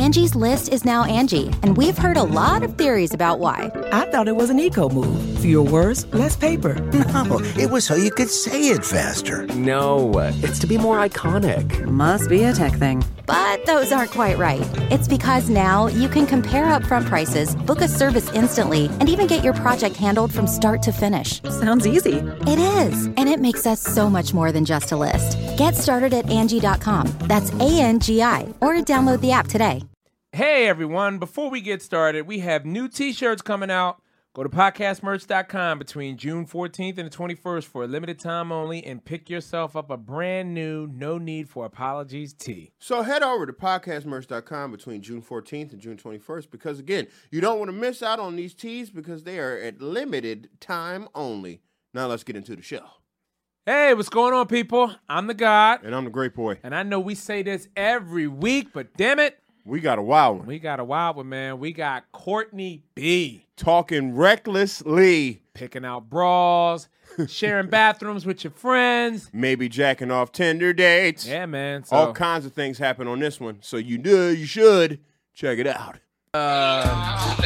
Angie's List is now Angie, and we've heard a lot of theories about why. I thought it was an eco move. Fewer words, less paper. No, it was so you could say it faster. No, it's to be more iconic. Must be a tech thing. But those aren't quite right. It's because now you can compare upfront prices, book a service instantly, and even get your project handled from start to finish. Sounds easy. It is, and it makes us so much more than just a list. Get started at Angie.com. That's ANGI, or download the app today. Hey everyone, before we get started, we have new t-shirts coming out. Go to podcastmerch.com between June 14th and the 21st for a limited time only and pick yourself up a brand new, no need for apologies tee. So head over to podcastmerch.com between June 14th and June 21st because, again, you don't want to miss out on these tees because they are at limited time only. Now let's get into the show. Hey, what's going on, people? I'm the God. And I'm the Great Boy. And I know we say this every week, but damn it, we got a wild one. we got a wild one, man. We got Courtney B. Talking recklessly. Picking out bras, sharing bathrooms with your friends. Maybe jacking off Tinder dates. Yeah, man. So, All kinds of things happen on this one. So you should check it out. Oh,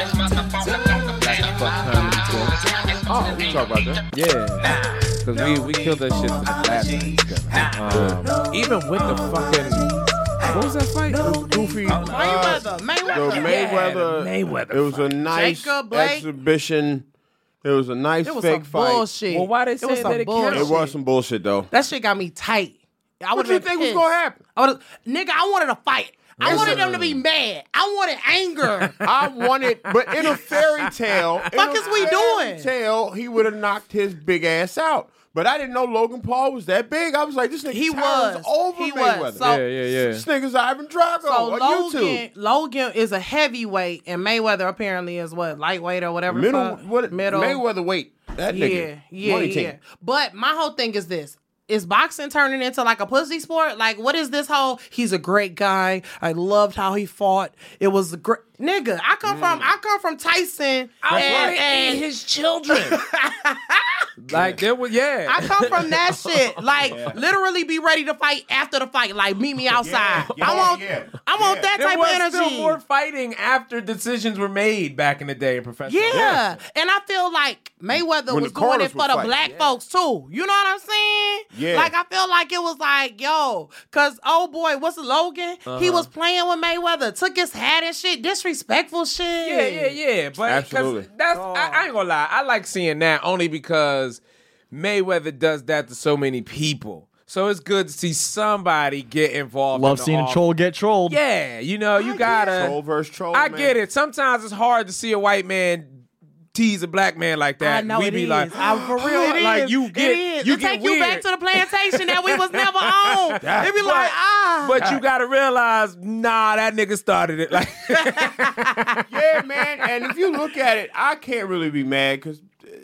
We talk about that. yeah. Because we killed that shit last week. Even with the fucking... What was that fight? It was Goofy. Mayweather. Mayweather. It was a nice Jacob Blake. exhibition. It was a nice It was fake some fight. bullshit. Well, why they It say was that some it bullshit. counts? It was some bullshit, though. That shit got me tight. What you think was going to happen? Nigga, I wanted a fight. I wanted them to be mad. I wanted anger. I wanted, but in a fairy tale, Fuck is we doing? Tale, he would have knocked his big ass out. But I didn't know Logan Paul was that big. I was like, this nigga He towers was. over He Mayweather. was. So- Yeah. This nigga's Ivan Drago So on YouTube. Logan is a heavyweight, and Mayweather apparently is what, lightweight or whatever. Middle, fuck? Middle. Mayweather weight. That nigga. Money Yeah. team. But my whole thing is this. Is boxing turning into like a pussy sport? Like, what is this whole, he's a great guy. I loved how he fought. It was a great, nigga, I come from Tyson. and his children. Like, there was, yeah. I come from that shit. Like, literally be ready to fight after the fight. Like, meet me outside. I want that There type was of energy. still more fighting after decisions were made back in the day in professional. Yeah. And I feel like Mayweather When was the doing Carters it for would the fight. black folks too. You know what I'm saying? Yeah. Like, I feel like it was like, yo, cause oh boy, what's Logan? He was playing with Mayweather, took his hat and shit, disrespectful shit. Yeah. But Absolutely. because that's I ain't gonna lie. I like seeing that only because Mayweather does that to so many people. So it's good to see somebody get involved. Love seeing a troll get trolled. Yeah, you know, you gotta. Troll versus troll, I man. get it. Sometimes it's hard to see a white man tease a black man like that. I know we it be is. like, For real, it like is. you get, it is. you It get take weird. you back to the plantation that we was never on. It be like, But you gotta realize, nah, that nigga started it. Like, Yeah, man. And if you look at it, I can't really be mad because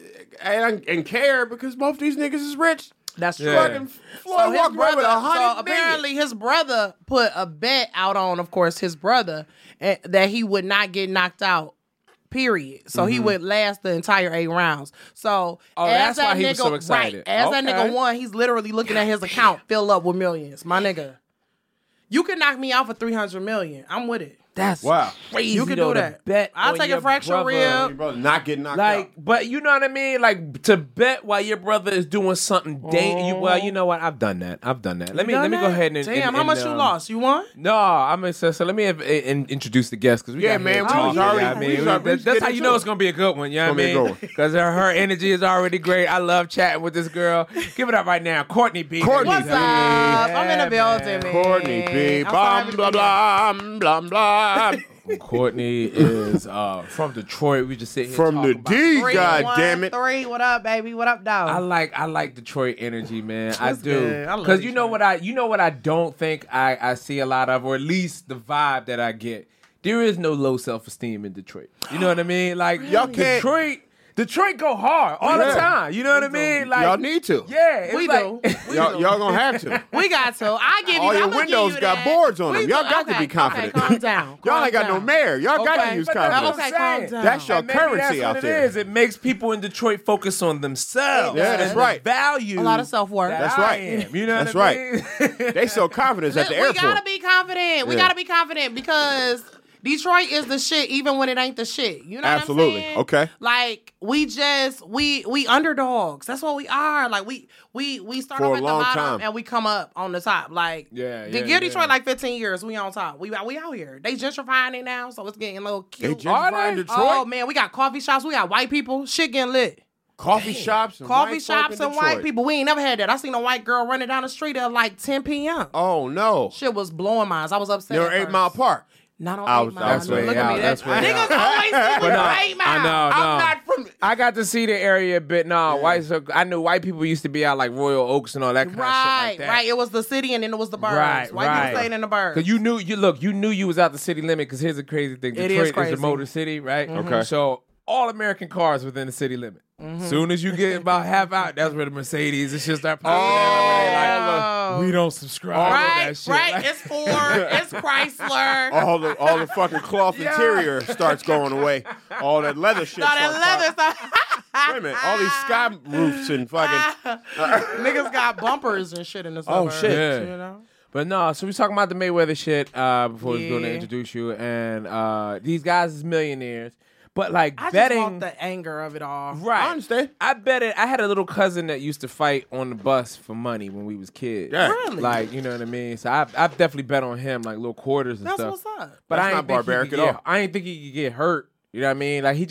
and care because both these niggas is rich. That's true. Yeah. Fucking So Floyd his walked away with brother, $100 million. apparently his brother put a bet out on, of course, his brother that he would not get knocked out. Period. So he would last the entire 8 rounds. So that's that why he was nigga, so excited. Right, as that Okay. nigga won, he's literally looking at his account fill up with millions. My nigga, you can knock me out for $300 million. I'm with it. that's Wow. crazy. You can though, do to that. Bet I'll on take a your fracture brother. rib. Your brother not getting knocked Like, out. but you know what I mean? Like, to bet while your brother is doing something well, you know what? I've done that. Let me go ahead and Damn, how much you lost? You won? No, I'm gonna so let me introduce the guest because we Yeah, got man, here we too. was You know already- what I we mean? was already That's how getting you into know it. it's gonna be a good one. You know what I It's gonna mean? be a good Because her energy is already great. I love chatting with this girl. Give it up right now, Courtney B. Courtney What's B. up? I'm in the Yeah, building, man. Courtney B. I'm so Blah, happy to blah, be here. blah, blah, blah. Courtney is from Detroit. We just sit here From the talking D, about- God damn it. 3, what up, baby? What up, dog? I like Detroit energy, man. I That's do. good. I love Because you know Detroit. what I don't think I see a lot of, or at least the vibe that I get. There is no low self-esteem in Detroit. You know what I mean? Like Y'all can't- Detroit Detroit go hard all the time. You know what I mean? Like y'all need to. Yeah, it's We like, do. Y'all gonna have to. We got to. I give you. All your I'ma give windows you got that. boards on them. We Y'all do. got to Okay, be confident. Okay, calm down. Y'all Calm ain't got no down. mayor. Y'all got to Okay, use but that's confidence. what I'm Okay, calm saying. down. That's your And maybe currency that's out what there. It is. It makes people in Detroit focus on themselves. Yeah, that's and right. Value A lot of self-worth. that That's I right. am. You know That's what I mean? They sell confidence at the We airport. gotta be confident. We Yeah. gotta be confident because Detroit is the shit, even when it ain't the shit. You know Absolutely. what I'm saying? Okay. Like we underdogs. That's what we are. Like we start For off a at the long bottom time. and we come up on the top. Like Yeah, give yeah. Detroit like 15 years. We on top. We out here. They gentrifying it now, so it's getting a little They cute. gentrifying Detroit. Oh man, we got coffee shops. We got white people. Shit getting lit. Coffee shops and Coffee white folk shops in and white Detroit. people. We ain't never had that. I seen a white girl running down the street at like 10 p.m. Oh no. Shit was blowing minds. I was upset. Near at 8 first. Mile Park. Not on I 8 was- Mile. that's way Look out. at me. That's way out. Niggas always think But no, with 8 Mile. I know. I'm not from I got to see the area a bit. No, I knew white people used to be out like Royal Oaks and all that kind of shit Right, like that. right. It was the city and then it was the burbs. Right, White right. people stayed in the burbs. Cause you knew you was out the city limit. Cause here's the crazy thing: It Detroit is crazy. a motor city, right? Okay. So all American cars within the city limit. Soon as you get about half out, that's where the Mercedes and shit start popping in. Like, we don't subscribe to Right, that shit. right. Like, It's Ford. It's Chrysler. all the fucking cloth interior starts going away. All that leather shit. No, that starts leather stuff. Wait a minute. All these sky roofs and fucking. Niggas got bumpers and shit in the Oh, suburbs. shit. Yeah. You know? But no, so we was talking about the Mayweather shit before we was going to Yeah. introduce you, and these guys is millionaires. But like I betting, just want the anger of it all. right? I understand. I bet it. I had a little cousin that used to fight on the bus for money when we was kids. Yeah. Really? Like, you know what I mean? So I've definitely bet on him, like little quarters and That's stuff. what's up. But That's I ain't not think barbaric he could at get, all. I ain't think he could get hurt. You know what I mean? Like he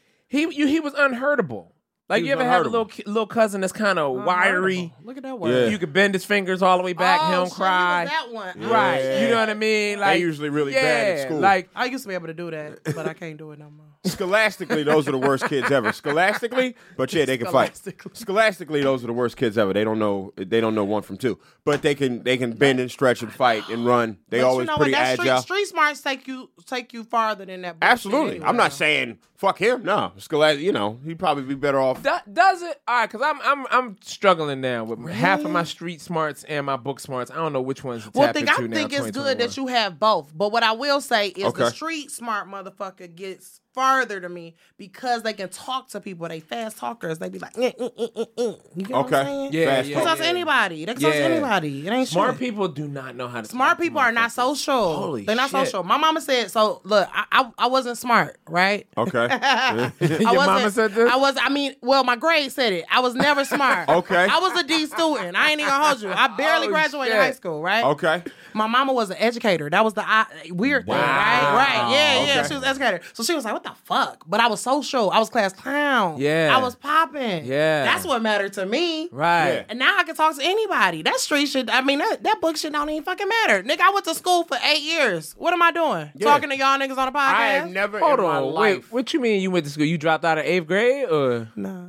was unhurtable. Like He you was ever have a unhurtable. little cousin that's kind of wiry. Look at that word. Yeah. You could bend his fingers all the way back. He Oh, don't shit, cry. He was that one. Right. Yeah. You know what I mean? Like usually really bad at school. Like I used to be able to do that, but I can't do it no more. Scholastically, those are the worst kids ever. Scholastically, but yeah, they can fight. Scholastically, those are the worst kids ever. They don't know one from two, but they can bend and stretch and fight and run. They But always you know pretty what? That agile. Street smarts take you farther than that. bullshit Absolutely, anyway. I'm not saying fuck him. No, Scholastic, he'd probably be better off. does it? All right, because I'm struggling now with half of my street smarts and my book smarts. I don't know which ones to Well, tap I into now. think it's good 2021. that you have both. But what I will say is Okay. the street smart motherfucker gets farther to me because they can talk to people. They fast talkers. They be like, You get what I'm Okay. saying? Yeah, Fast They talk. can talk to anybody. They can talk to Yeah. anybody. It ain't Smart shit. people do not know how to. Smart talk to people are not motherfuckers. social. Holy They're not shit. social. My mama said so. Look, I wasn't smart, right? Okay. Your mama said this? Well, my grade said it. I was never smart. Okay. I was a D student. I ain't even gonna hold you. I barely Oh, graduated shit. high school, right? Okay. My mama was an educator. That was the weird thing, Wow. right? Right. Yeah. Okay. She was an educator. So she was like, what the fuck? But I was social. I was class clown. Yeah. I was popping. Yeah. That's what mattered to me. Right. Yeah. And now I can talk to anybody. That street shit, that book shit don't even fucking matter. Nigga, I went to school for 8 years. What am I doing? Yeah. Talking to y'all niggas on a podcast? I have never Hold in my on. life. Wait. What you mean you went to school? You dropped out of 8th grade or? Nah.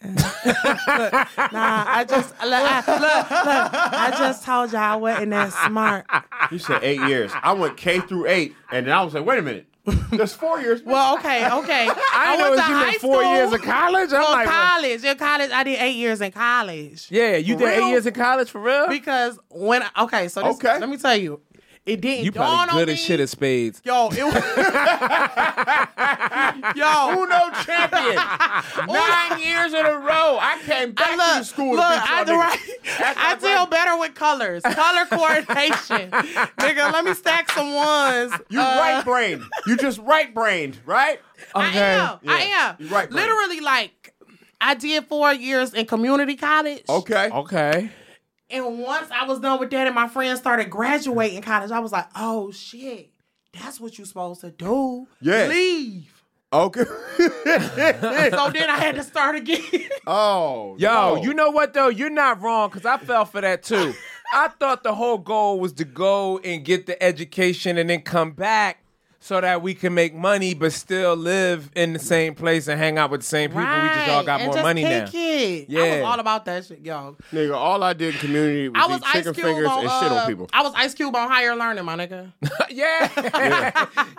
I just told y'all I wasn't that smart. You said 8 years. I went K through 8, and then I was like, wait a minute. There's 4 years. Well, okay. I know went you to did 4 years of college. I'm Well, like, college. In college, I did 8 years in college. yeah, you For did 8 real? years in college for real? Because Okay. let me tell you, it didn't You dawn probably on good me. as shit at spades. Yo, it was yo. Uno champion. 9 years in a row. I came back to school to beat y'all niggas. I deal better with colors, color coordination. Nigga, let me stack some ones. You right-brained. You just right-brained, right? I am. You right-brained. Literally, like, I did 4 years in community college. Okay. Okay. And once I was done with that and my friends started graduating college, I was like, oh, shit. That's what you're supposed to do. Yeah. Leave. Okay. So then I had to start again. Oh. Yo, no. you know what though? You're not wrong because I fell for that too. I thought the whole goal was to go and get the education and then come back so that we can make money but still live in the same place and hang out with the same people. We just all got and more money now. kick it. I Yeah. was all about that shit, yo. Nigga, all I did in community was I was eat chicken Ice Cube fingers on, and shit on people. I was Ice Cube on Higher Learning, my nigga. Yeah.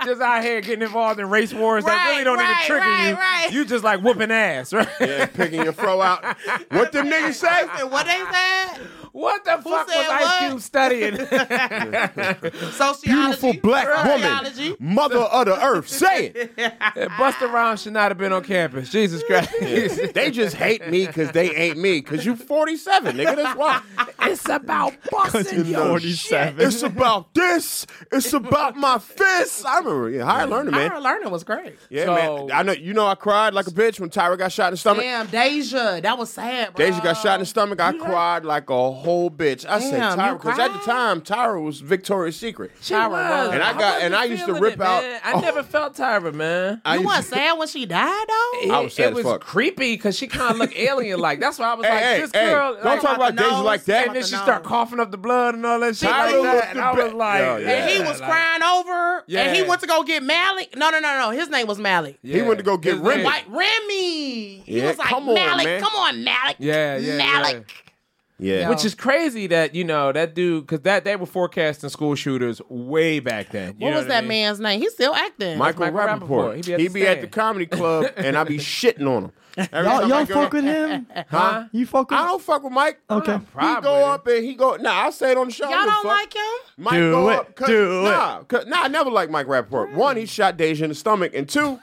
just out here getting involved in race wars that really don't even trigger you. Right. You just like whooping ass, right? Yeah, picking your fro out. What them niggas say? What they said? What the fuck was said Ice what? Cube studying? Sociology. Beautiful black Sociology. woman, mother of the earth. Say it. Busta Rhymes should not have been on campus. Jesus Christ. They just hate me because they ain't me. Because you 47, nigga. That's why. It's about busting your shit. It's about this. It's about my fists. I remember. Higher learning, man. Higher learning was great. Yeah, So- man. I know. You know, I cried like a bitch when Tyra got shot in the stomach. Damn, Deja. That was sad, bro. Deja got shot in the stomach. I cried like a whole bitch. I said Damn, Tyra you because at the cried? time Tyra was Victoria's Secret. She Tyra was. was. And I used to feeling rip it, out- man. I never felt Tyra, man. I You used weren't to- sad when she died, though? I was sad it as was fuck. creepy because she kind of looked alien-like. That's why I was like, Hey, this hey, girl. don't like, talk about the Deja nose, like that. and then she the start nose. coughing up the blood and all that shit Tyra like looked that. And the I was best. like, Yeah, yeah. And he was crying over, and he Yeah. went to go get Malik. No. His name was Malik. He went to go get His Remy. name- White Remy. He Yeah, was like, come on, Malik, man. come on, Malik. Yeah. Malik. Yeah. Which is crazy that, that dude, because they were forecasting school shooters way back then. You What know was that I mean? man's name? He's still acting. Michael Michael Rappaport. Rappaport. He be at the comedy club, and I be shitting on him. Every time I Y'all go- fuck with him? Huh? You fuck with I him? don't fuck with Mike. Okay. He Problem go with up and he go. Nah, I'll say it on the show. Y'all don't like him? Mike Do go it. up. 'cause- Do it. Nah, I never liked Mike Rappaport. One, he shot Deja in the stomach, and two,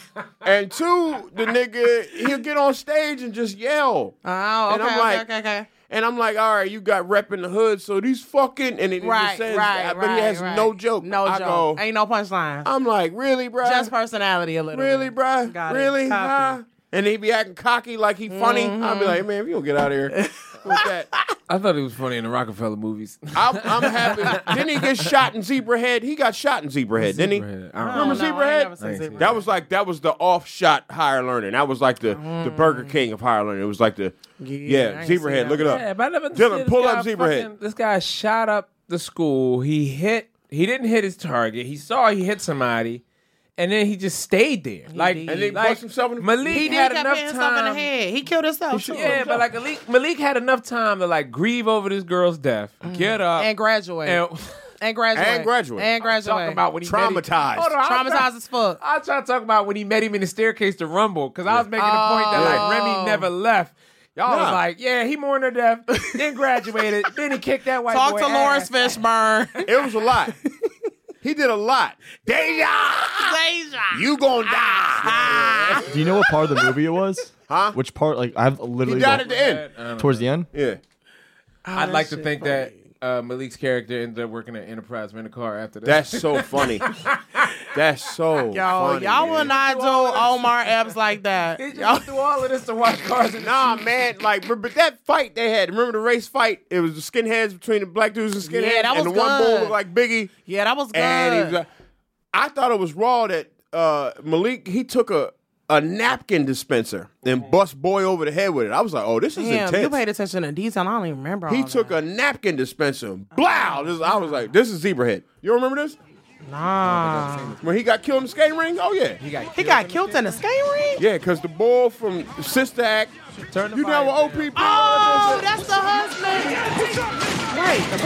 the nigga he'll get on stage and just yell. Oh, And okay, I'm like- okay. And I'm like, all right, you got rep in the hood, so these fucking, and it Right, just says, right, but he has right. no joke. No I joke. Go, Ain't no punchline. I'm like, really, bruh? Just personality a little Really, bit. bruh? Got it. Really? Copy. Huh? And he be acting cocky like he funny. I'll be like, man, if you don't get out of here with that. I thought it was funny in the Rockefeller movies. I'm happy. Didn't he get shot in Zebrahead? He got shot in Zebrahead, didn't he? Zebrahead. I Remember don't know. I ain't Zebrahead? never seen Zebrahead. That was the off shot Higher Learning. That was like the Burger King of Higher Learning. It was like the I ain't seen Zebrahead. that. Look it up. Yeah, but I never Dylan, understood pull this up guy Zebrahead. fucking- This guy shot up the school. He didn't hit his target. He saw he hit somebody, and then he just stayed there. did. And then he bust himself in the- Malik He had did kept enough hitting himself in the time. head. He killed himself, too. Yeah, but like Malik had enough time to like grieve over this girl's death, get up, And graduate. and And graduate. And graduate. And graduate. talk about when he met him. Traumatized. Hold on, Traumatized as fuck. I was trying to talk about when he met him in the staircase to Rumble, because I was making the point that like Remy never left. Y'all was Nah. like, yeah, he mourned her death, then graduated, then he kicked that white Talk boy to Lawrence ass. Fishburne. It was a lot. He did a lot. Deja, Deja. you gonna die. Do you know what part of the movie it was? Huh? Which part? Like, I've He literally died at the end. towards the end. Yeah. I'd like to think that Malik's character ended up working at Enterprise Rent-A-Car after that. That's so funny. That's so Yo, funny. y'all man. will not do Omar Epps like that. He just Y'all, went through all of this to watch cars and Nah, man, like, but that fight they had, remember the race fight? It was the skinheads between the black dudes and skinheads. Yeah, that and was the one bull good. looked like Biggie. yeah, that was good. And he was like, I thought it was raw that Malik, he took a napkin dispenser and bust Boy over the head with it. I was like, oh, this is Damn, intense. you paid attention to detail. I don't even remember He all took that. a napkin dispenser. Blow! I was like, this is Zebrahead. You remember this? Nah. When he got killed in the skating ring? Oh, yeah. he got He got killed in the skate ring? Yeah, because the bull from Sister Act, Turn the you know fire what down. OPP Oh, that's the husband. Wait.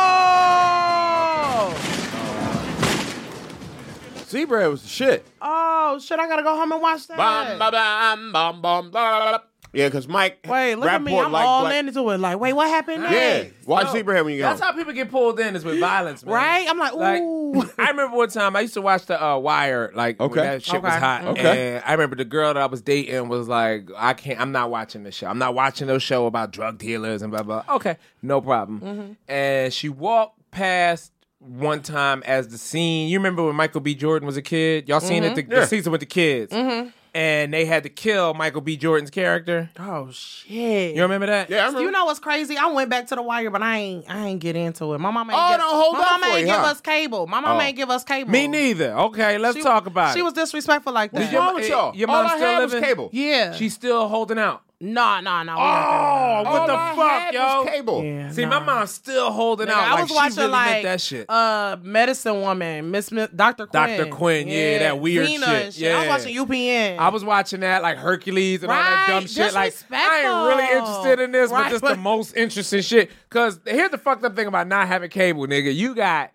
Oh. Zebrahead was the shit. Oh, shit, I gotta go home and watch that. Bum, ba, bum, bum, bum, blah, blah, blah. Yeah, because Mike Wait, look at me. Rappaport I'm liked all black- into it. Like, wait, what happened Yeah, next? watch No, Zebrahead when you get That's home. how people get pulled in is with violence, man. Right? I'm like, ooh. Like, I remember one time I used to watch the Wire, like Okay. when that shit was Okay. hot. Okay. And I remember the girl that I was dating was like, I'm not watching this show. I'm not watching no show about drug dealers and blah, blah. Okay, no problem. And she walked past one time as the scene. You remember when Michael B. Jordan was a kid? Y'all seen it, the season with the kids. And they had to kill Michael B. Jordan's character. Oh, shit. You remember that? Yeah, I remember. You know what's crazy? I went back to The Wire, but I ain't get into it. My mama ain't Oh, give, don't hold my that mama for ain't you, give huh? us cable. My mama ain't give us cable. Me neither. Okay, let's talk about She it. was disrespectful like that. What's wrong with y'all? Your All mom I still had was living? cable. Yeah. She's still holding out. Nah. Oh, what the All I fuck, had yo? was cable. Yeah, See, nah. my mom's still holding Nigga, out. I Like was she watching really like meant that shit. Medicine Woman, Dr. Quinn. Dr. Quinn, yeah, that weird Xena shit. and shit. I was Yeah. watching UPN. I was watching that, like Hercules and all that Right, dumb shit. Like, I ain't really disrespectful. interested in this, but Right, just but- the most interesting shit. Because here's the fucked up thing about not having cable, nigga. You got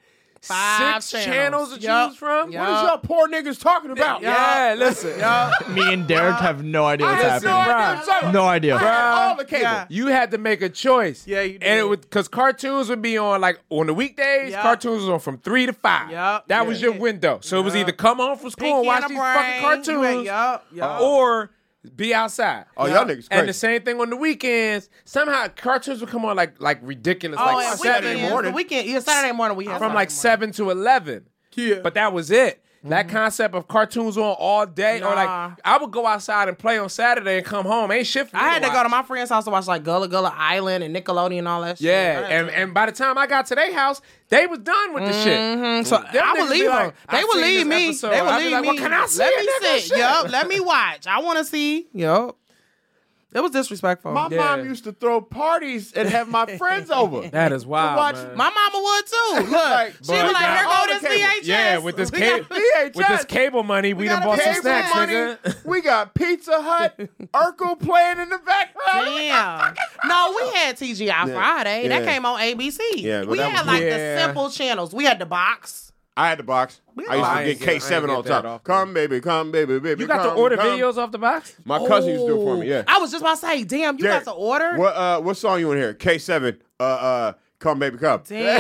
5 6 channels to Yup. choose from. Yup. What is y'all poor niggas talking about? Yeah, listen. Me and Derek have no idea what's I had no happening. idea what you're talking No about. idea. I had all the cable. Yeah. You had to make a choice. Yeah, you And it did. would, because cartoons would be on like on the weekdays, Yup. cartoons was on from 3 to 5. Yup. That was your window. So it was either come home from school and watch these fucking cartoons Yup. or be outside. Oh, y'all niggas crazy. And the same thing on the weekends. Somehow cartoons would come on like ridiculous, Oh, like and Saturday weekends, morning. The weekend, yeah, Saturday morning we had from like Saturday 7 to 11. Yeah. But that was it. That concept of cartoons on all day, or like Nah. I would go outside and play on Saturday and come home. Ain't shit for me I had to go watch. to my friend's house to watch like Gullah Gullah Island and Nickelodeon and all that shit. Yeah, I had to- and by the time I got to their house, they was done with the shit. So Them I niggas would be leave like, them. I They would seen leave this me. episode. They would I'd be leave like, me. well, can I see Let it, me nigga? sit. Shit. Yup. Let me watch. I want to see. Yup. It was disrespectful. My Yeah. mom used to throw parties and have my friends over. That is wild, watch man. My mama would too. Look, Like, she was but like, got "Here all go the this cable. VHS." Yeah, with this We got- cable, VHS. with this cable money, we done got bought some cable snacks, money. nigga. We got Pizza Hut, Urkel playing in the background. Damn. No, we had TGI Friday. That Yeah. came on ABC. Yeah, but we that had was- like Yeah. the simple channels. We had the box. I had the box. I used I to ain't get get- I K7 ain't all get the that time. often. Come, baby, baby. You got to come, order come. videos off the box? My cousin used to do it for me, yeah. I was just about to say, damn, you Derek, got to order? What song you want to hear? K7, come, baby, come.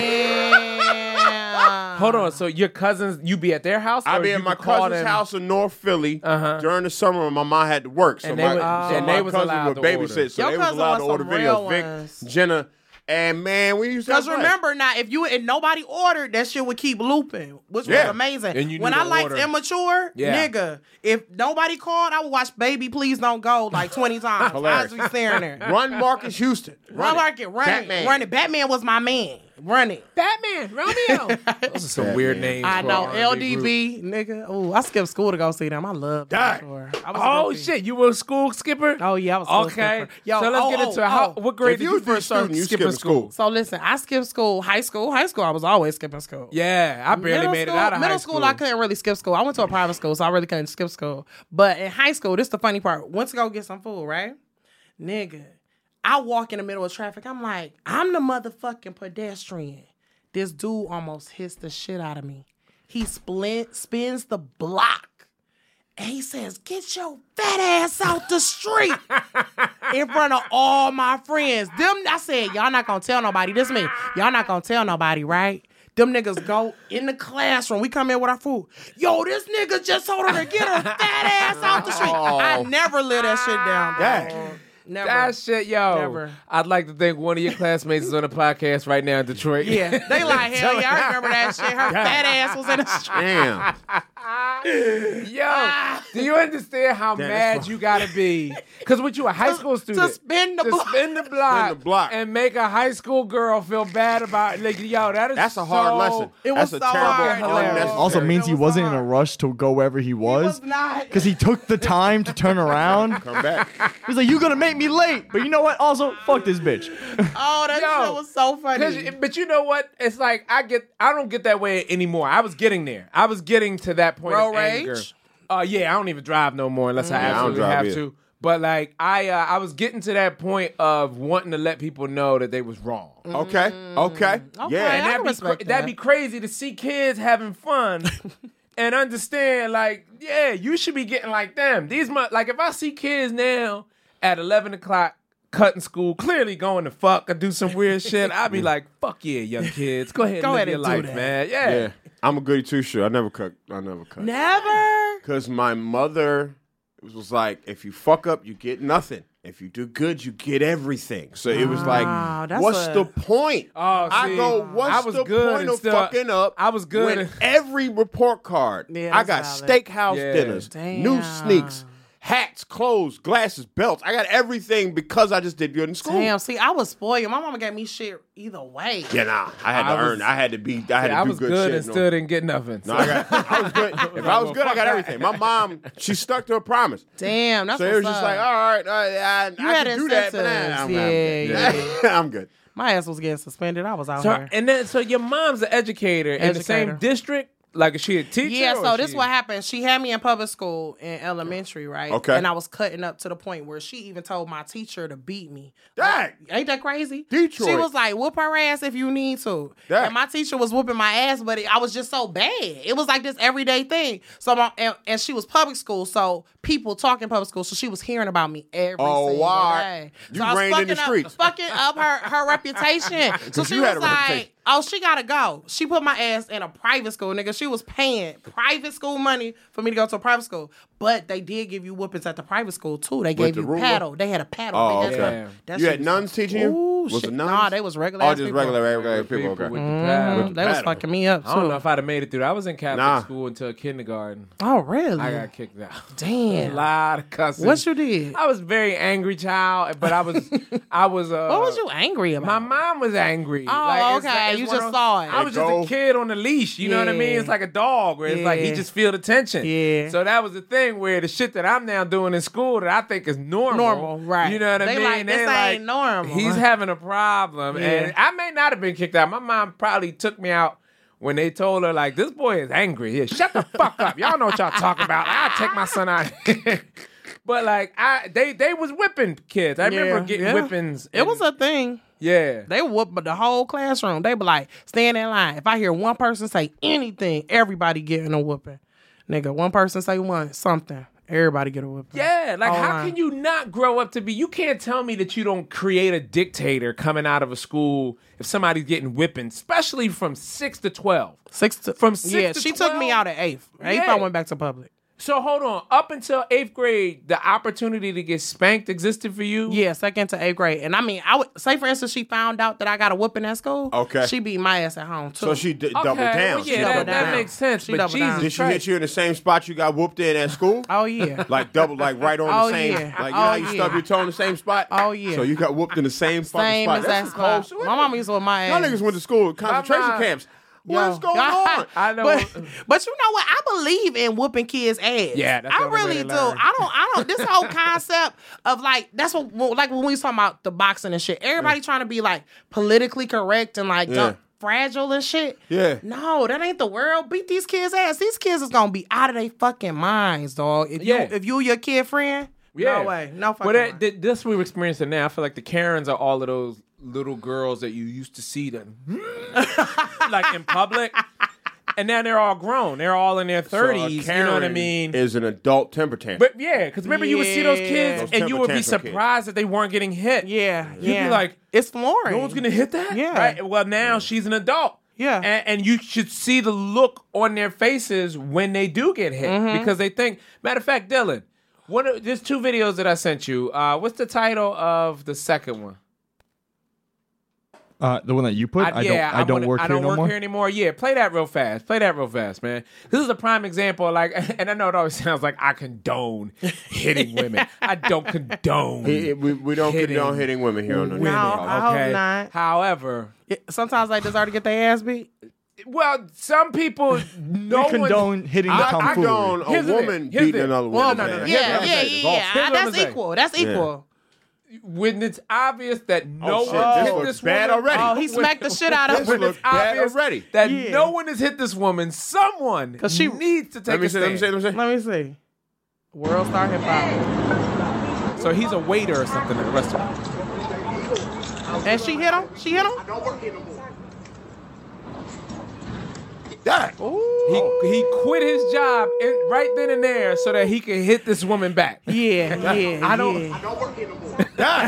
Damn. Hold on. So your cousins, you be at their house? I'd or be you at my could call cousin's them? house in North Philly Uh-huh. during the summer when my mom had to work. So And they my, would- so and my they was cousins allowed would to babysit. order. So Your they was cousin allowed was to order some real videos. Vic, ones. Jenna, and man, we used to Because have fun. remember now, if you and nobody ordered, that shit would keep looping, which Yeah. was amazing. And you When knew I to liked order. Immature, Yeah. nigga, if nobody called, I would watch Baby Please Don't Go like 20 times. I Hilarious. was be staring there. Run Marcus Houston. Run it. Batman. Run it. Batman was my man. Run it. Batman, Romeo. Those are some weird names. I for know. an R&B group. LDB, nigga. Oh, I skipped school to go see them. I love Die. Immature. Oh, shit. You were a school skipper? Oh, yeah, I was a school Okay. skipper. Yo, so let's get into it. How, what grade If did you you was a first start student, you skipping skipping school? So listen, I skipped school. High school, I was always skipping school. Yeah, I barely made it out of high middle school. I couldn't really skip school. I went to a private school, so I really couldn't skip school. But in high school, this is the funny part. Went to go get some food, right? Nigga, I walk in the middle of traffic. I'm like, I'm the motherfucking pedestrian. This dude almost hits the shit out of me. He spins the block. And he says, "Get your fat ass out the street," in front of all my friends. I said, y'all not gonna tell nobody. This me. Y'all not gonna tell nobody, right? Them niggas go in the classroom. We come in with our food. Yo, this nigga just told her to get her fat ass out the street. I never let that shit down, bro. Never. That shit, yo. Never. I'd like to think one of your classmates is on the podcast right now in Detroit. Yeah, they like, hell yeah, I remember that shit. Her fat ass was in the street. Damn. Yo, do you understand how mad you gotta be? Because with you a high school student, spin the block. spin the block, Spin the block. and make a high school girl feel bad about it. Like, yo, That's a hard lesson. It was That's so a terrible, hard. unnecessary. Also means It he was wasn't in a hard. rush to go wherever he was. was not. Because he took the time to turn around. Come back. He's like, "You're gonna make me late." But you know what? Also, fuck this bitch. Oh, that Yo, shit was so funny. But you know what? It's like I don't get that way anymore. I was getting there. I was getting to that point Road of anger. rage? Yeah, I don't even drive no more unless I I don't absolutely drive have either. to. But like I was getting to that point of wanting to let people know that they was wrong. Okay. Okay. Yeah. And I that'd be, respect that'd that. be crazy to see kids having fun and understand, like, yeah, you should be getting like them. Like, if I see kids now at 11 o'clock cutting school, clearly going to fuck or do some weird shit, I'd be like, fuck yeah, young kids. Go ahead and live your and do life, that. man. Yeah. I'm a goody two shoe. I never cut. Never. Because my mother was like, if you fuck up, you get nothing. If you do good, you get everything. So it was like, that's what's the point? Oh, I see, go, I what's was the good point and of still- fucking up? I was good when and- every report card, Yeah, I got that's steakhouse Yeah. dinners, new Damn. sneaks, hats, clothes, glasses, belts. I got everything because I just did good in school. Damn, see, I was spoiled. My mama gave me shit either way. Yeah, nah. I had to I was- earn. I had to be. I had I to do was good, good shit. and still didn't get nothing. No, I was good. If I was good, I got everything. My mom, she stuck to her promise. Damn, that's So it what's was just up. like, all right, I You had can do that, but incentives. I'm Yeah, good. I'm good. My ass was getting suspended. I was out So, here. and then, so your mom's an educator in the same Educator. district? Like, is she a teacher? Yeah, or so this she- what happened. She had me in public school in elementary, right? Okay. And I was cutting up to the point where she even told my teacher to beat me. Dang. Ain't that crazy? Detroit. She was like, whoop her ass if you need to. Dang. And my teacher was whooping my ass, but I was just so bad. It was like this everyday thing. So and she was public school, so people talk in public school, so she was hearing about me every single wow. day. You So I was reigned in the streets. fucking up her reputation. So she you had was a reputation. like, oh, she gotta go. She put my ass in a private school, nigga. She was paying private school money for me to go to a private school. But they did give you whoopings at the private school too. They gave the you ruler? paddle. They had a paddle. Oh, They okay. had- that You shit had was- nuns teaching you? Ooh, Was shit. it nuns? Nah, they was regular Oh, ass just people. regular people. Okay. With the paddle. They was paddle. fucking me up too. I don't know if I'd have made it through. I was in Catholic Nah. school until kindergarten. Oh, really? I got kicked out. A Damn. lot of cussing. What you did? I was a very angry child, but I was. What was you angry about? My mom was angry. Oh, it's okay. it's You one just of- saw it. I was just Go. a kid on the leash. You know what I mean? Yeah. It's like a dog where it's like he Yeah. just feel the tension. Yeah. So that was the thing where the shit that I'm now doing in school that I think is normal. Right. You know what I They mean? like, this ain't normal. He's having a problem. Yeah. And I may not have been kicked out. My mom probably took me out when they told her, like, this boy is angry. Here, shut the fuck up. Y'all know what y'all talking about. I'll take my son out. But like they was whipping kids. I remember getting whippings. It was a thing. Yeah. They whoop the whole classroom. They be like, stand in line. If I hear one person say anything, everybody getting a whooping. Nigga, one person say something, everybody get a whooping. Yeah, like Whole how line. can you not grow up to be? You can't tell me that you don't create a dictator coming out of a school if somebody's getting whipping, especially from 6 to 12. From 6 yeah, to she took me 12? out at 8th. 8th, Yeah. I went back to public. So hold on, up until 8th grade, the opportunity to get spanked existed for you? Yeah, 2nd to 8th grade. And I mean, I would say, for instance, she found out that I got a whooping at school. Okay. She beat my ass at home, too. So she doubled Okay, down. well, She yeah, doubled that down. makes sense. She But doubled down. Jesus Did she Christ. hit you in the same spot you got whooped in at school? Oh, yeah. Like double, like right on Oh, the same. yeah. Like you know how you Oh, stub yeah. your toe in the same spot? Oh, yeah. So you got whooped in the same fucking Same spot. as That's that some cold spot. shit. My mama used to whip my Y'all ass. niggas went to school, concentration mom- camps. What's Yo. going on? I know. But you know what? I believe in whooping kids' ass. Yeah, that's I the only way really to do. learn. I don't. This whole concept of like that's what like when we was talking about the boxing and shit. Everybody trying to be like politically correct and like Yeah. fragile and shit. Yeah. No, that ain't the world. Beat these kids' ass. These kids is gonna be out of their fucking minds, dog. If Yeah. you your kid friend, Yeah. no way, no fucking. Well, way. this we're experiencing now. I feel like the Karens are all of those little girls that you used to see them like in public. And now they're all grown. They're all in their 30s. You know what I mean? Is an adult temper tantrum. But yeah, because remember you would see those kids Those and you temper would be tantrum kids. surprised that they weren't getting hit. Yeah, You'd yeah. be like, it's flooring. no one's gonna hit that? Yeah. Right? Well, now she's an adult. Yeah. And you should see the look on their faces when they do get hit Mm-hmm. because they think. Matter of fact, Dylan, there's 2 videos that I sent you. What's the title of the second one? The one that you put? I don't work here no more. Yeah, play that real fast. Man. This is a prime example. Like, and I know it always sounds like I condone hitting women. I don't condone. We don't condone hitting women here on the women. No, I hope not. However, Sometimes they deserve to get their ass beat. well, some people no We condone hitting the I tomfoolery. condone a Here's the thing. woman Here's beating the- another Well, woman. no, no, no. man. Here's Yeah, what yeah, I'm saying. yeah. Here's what I'm That's saying. equal. That's equal. when it's obvious that no shit, one this hit looks this bad woman. already. Oh, he smacked the shit out of This her. When it's looks bad obvious already. that Yeah. no one has hit this woman, someone she needs to take Let me a see. Let me stand. see. Let me see. Let me see. World Star Hip Hop. So he's a waiter or something at a restaurant. And she hit him? She hit him? That. He quit his job right then and there so that he could hit this woman back. Yeah, yeah. I don't- Yeah.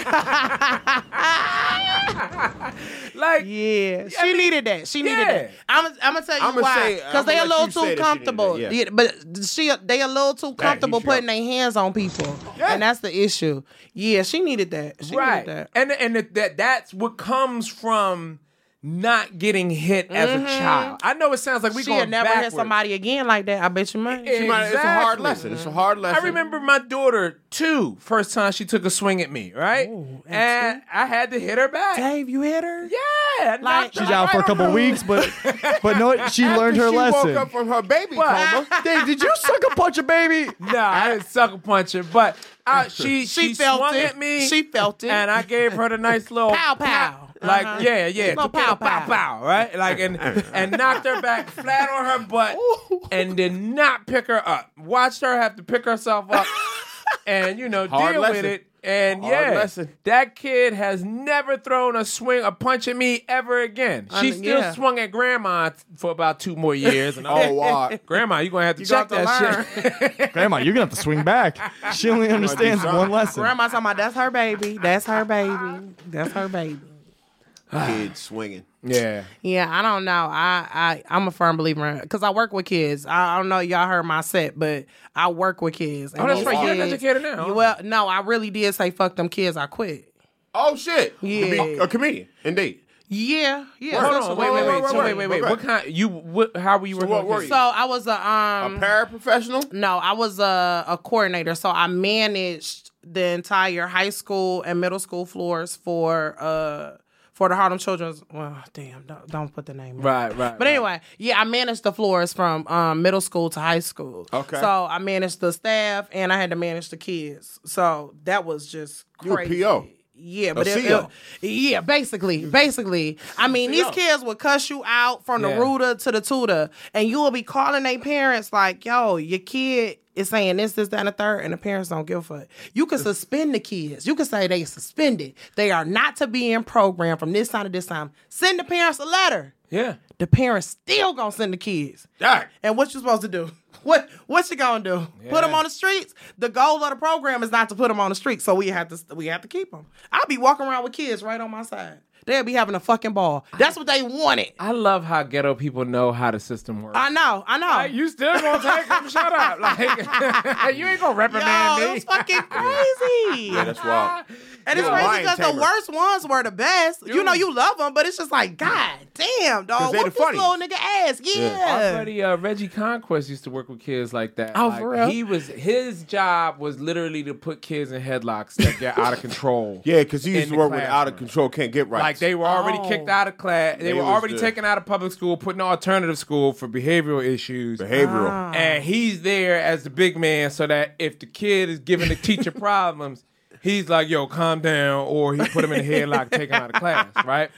Like, Yeah, she needed that. She needed Yeah. that. I'm gonna tell you I'ma why. say- Because I'ma they a let little you say too that she comfortable. needed that, yeah. But they a little too comfortable he's putting sharp. their hands on people, and that's the issue. Yeah, she needed that. She right. needed that. And that's what comes from not getting hit as a child. I know it sounds like we She'll going never backwards. hit somebody again like that. I bet you money. Yeah. It's a hard Exactly. lesson. It's a hard lesson. I remember my daughter, too, first time she took a swing at me, right? And I had to hit her back. Dave, you hit her? Yeah. I knocked her She's out for a right on couple her- weeks, but no, she learned her she lesson. woke up from her baby What? coma. Dave, did you sucker punch a baby? Nah, I didn't sucker punch her, but She felt swung it. at me. She felt it. And I gave her the nice little Pow, pow. Like, Uh-huh. yeah. Little pow, pow. pow, right? Like, and knocked her back flat on her butt and did not pick her up. Watched her have to pick herself up and, Hard deal lesson. with it. And Hard lesson. that kid has never thrown a punch at me ever again. She still swung at grandma for about 2 more years. And Oh, wow. Grandma, you're going to have to check that shit. Grandma, you're going to have to swing back. She only understands something. one lesson. Grandma's talking about, that's her baby. That's her baby. That's her baby. Kids swinging. Yeah. Yeah, I don't know. I'm a firm believer because I work with kids. I don't know y'all heard my set, but I work with kids. Oh, that's these right. You're an kids- educator now. Well, no, I really did say fuck them kids. I quit. Oh, shit. Yeah. A comedian, indeed. Yeah. Hold on. Wait. How were you working what with were kids? you? So I was A paraprofessional? No, I was a coordinator. So I managed the entire high school and middle school floors for the Harlem Children's. Well, damn, don't put the name in. Right. But anyway, I managed the floors from middle school to high school. Okay. So I managed the staff and I had to manage the kids. So that was just You a crazy. PO. Yeah, but CO. basically. I mean, these kids would cuss you out from the Yeah. rooter to the tutor, and you will be calling their parents like, yo, your kid is saying this, that, and the third, and the parents don't give a fuck. You can suspend the kids. You can say they suspended. They are not to be in program from this time to this time. Send the parents a letter. Yeah. The parents still gonna send the kids. Right. And what you supposed to do? What you gonna do? Put them on the streets? The goal of the program is not to put them on the streets, so we have to keep them. I'll be walking around with kids right on my side. They'll be having a fucking ball. That's what they wanted. I love how ghetto people know how the system works. I know. Like, you still gonna take them? Shut up! Like you ain't gonna reprimand Yo, me. it was fucking crazy. Yeah, that's wild. And it's You're a crazy lion because the tamer. worst ones were the best. You know you love them, but it's just like, God damn, dog. they Whoop the this funniest. little nigga ass. Yeah. Our buddy Reggie Conquest used to work with kids like that. Oh, Like, for real? His job was literally to put kids in headlocks that get out of control. Yeah, because he used In to the work with classroom. out of control, can't get right. Like they were already Oh. kicked out of class. They were was already the- taken out of public school, put in an alternative school for behavioral issues. behavioral. And he's there as the big man so that if the kid is giving the teacher problems, he's like, yo, calm down, or he put him in a headlock, take him out of class, right?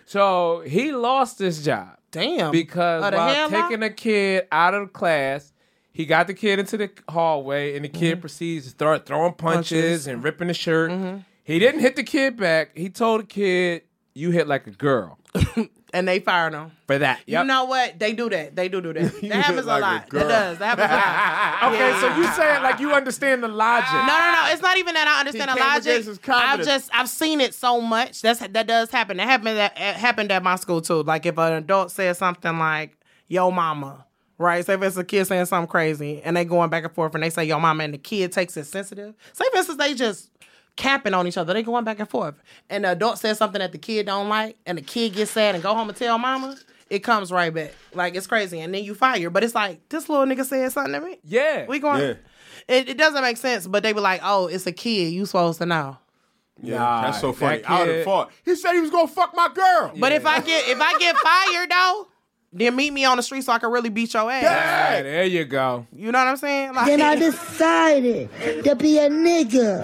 So he lost this job Damn. because Of the while headlock? taking a kid out of class, he got the kid into the hallway, and the kid proceeds to start throwing punches and ripping the shirt. He didn't hit the kid back. He told the kid, you hit like a girl. And they fired them. For that. You know what? They do that. They do that. That happens like a a lot. girl. That does. That happens a lot. Okay, so you saying like you understand the logic. No. It's not even that I understand He the came logic. against his confidence. I've seen it so much. That does happen. That happened at my school too. Like if an adult says something like "Yo mama," right? Say if it's a kid saying something crazy and they going back and forth and they say "Yo mama" and the kid takes it sensitive. Say for instance they just capping on each other. They going back and forth. And the adult says something that the kid don't like and the kid gets sad and go home and tell mama. It comes right back. Like, it's crazy. And then you fire. But it's like, this little nigga said something to me. Yeah. We going. Yeah. It doesn't make sense, but they be like, oh, it's a kid. You supposed to know. Yeah, Nah, that's so funny. that I would have kid- fought. He said he was gonna fuck my girl. But if I get fired, though, then meet me on the street so I can really beat your ass. Ah, there you go. You know what I'm saying? Like, Then I decided to be a nigga.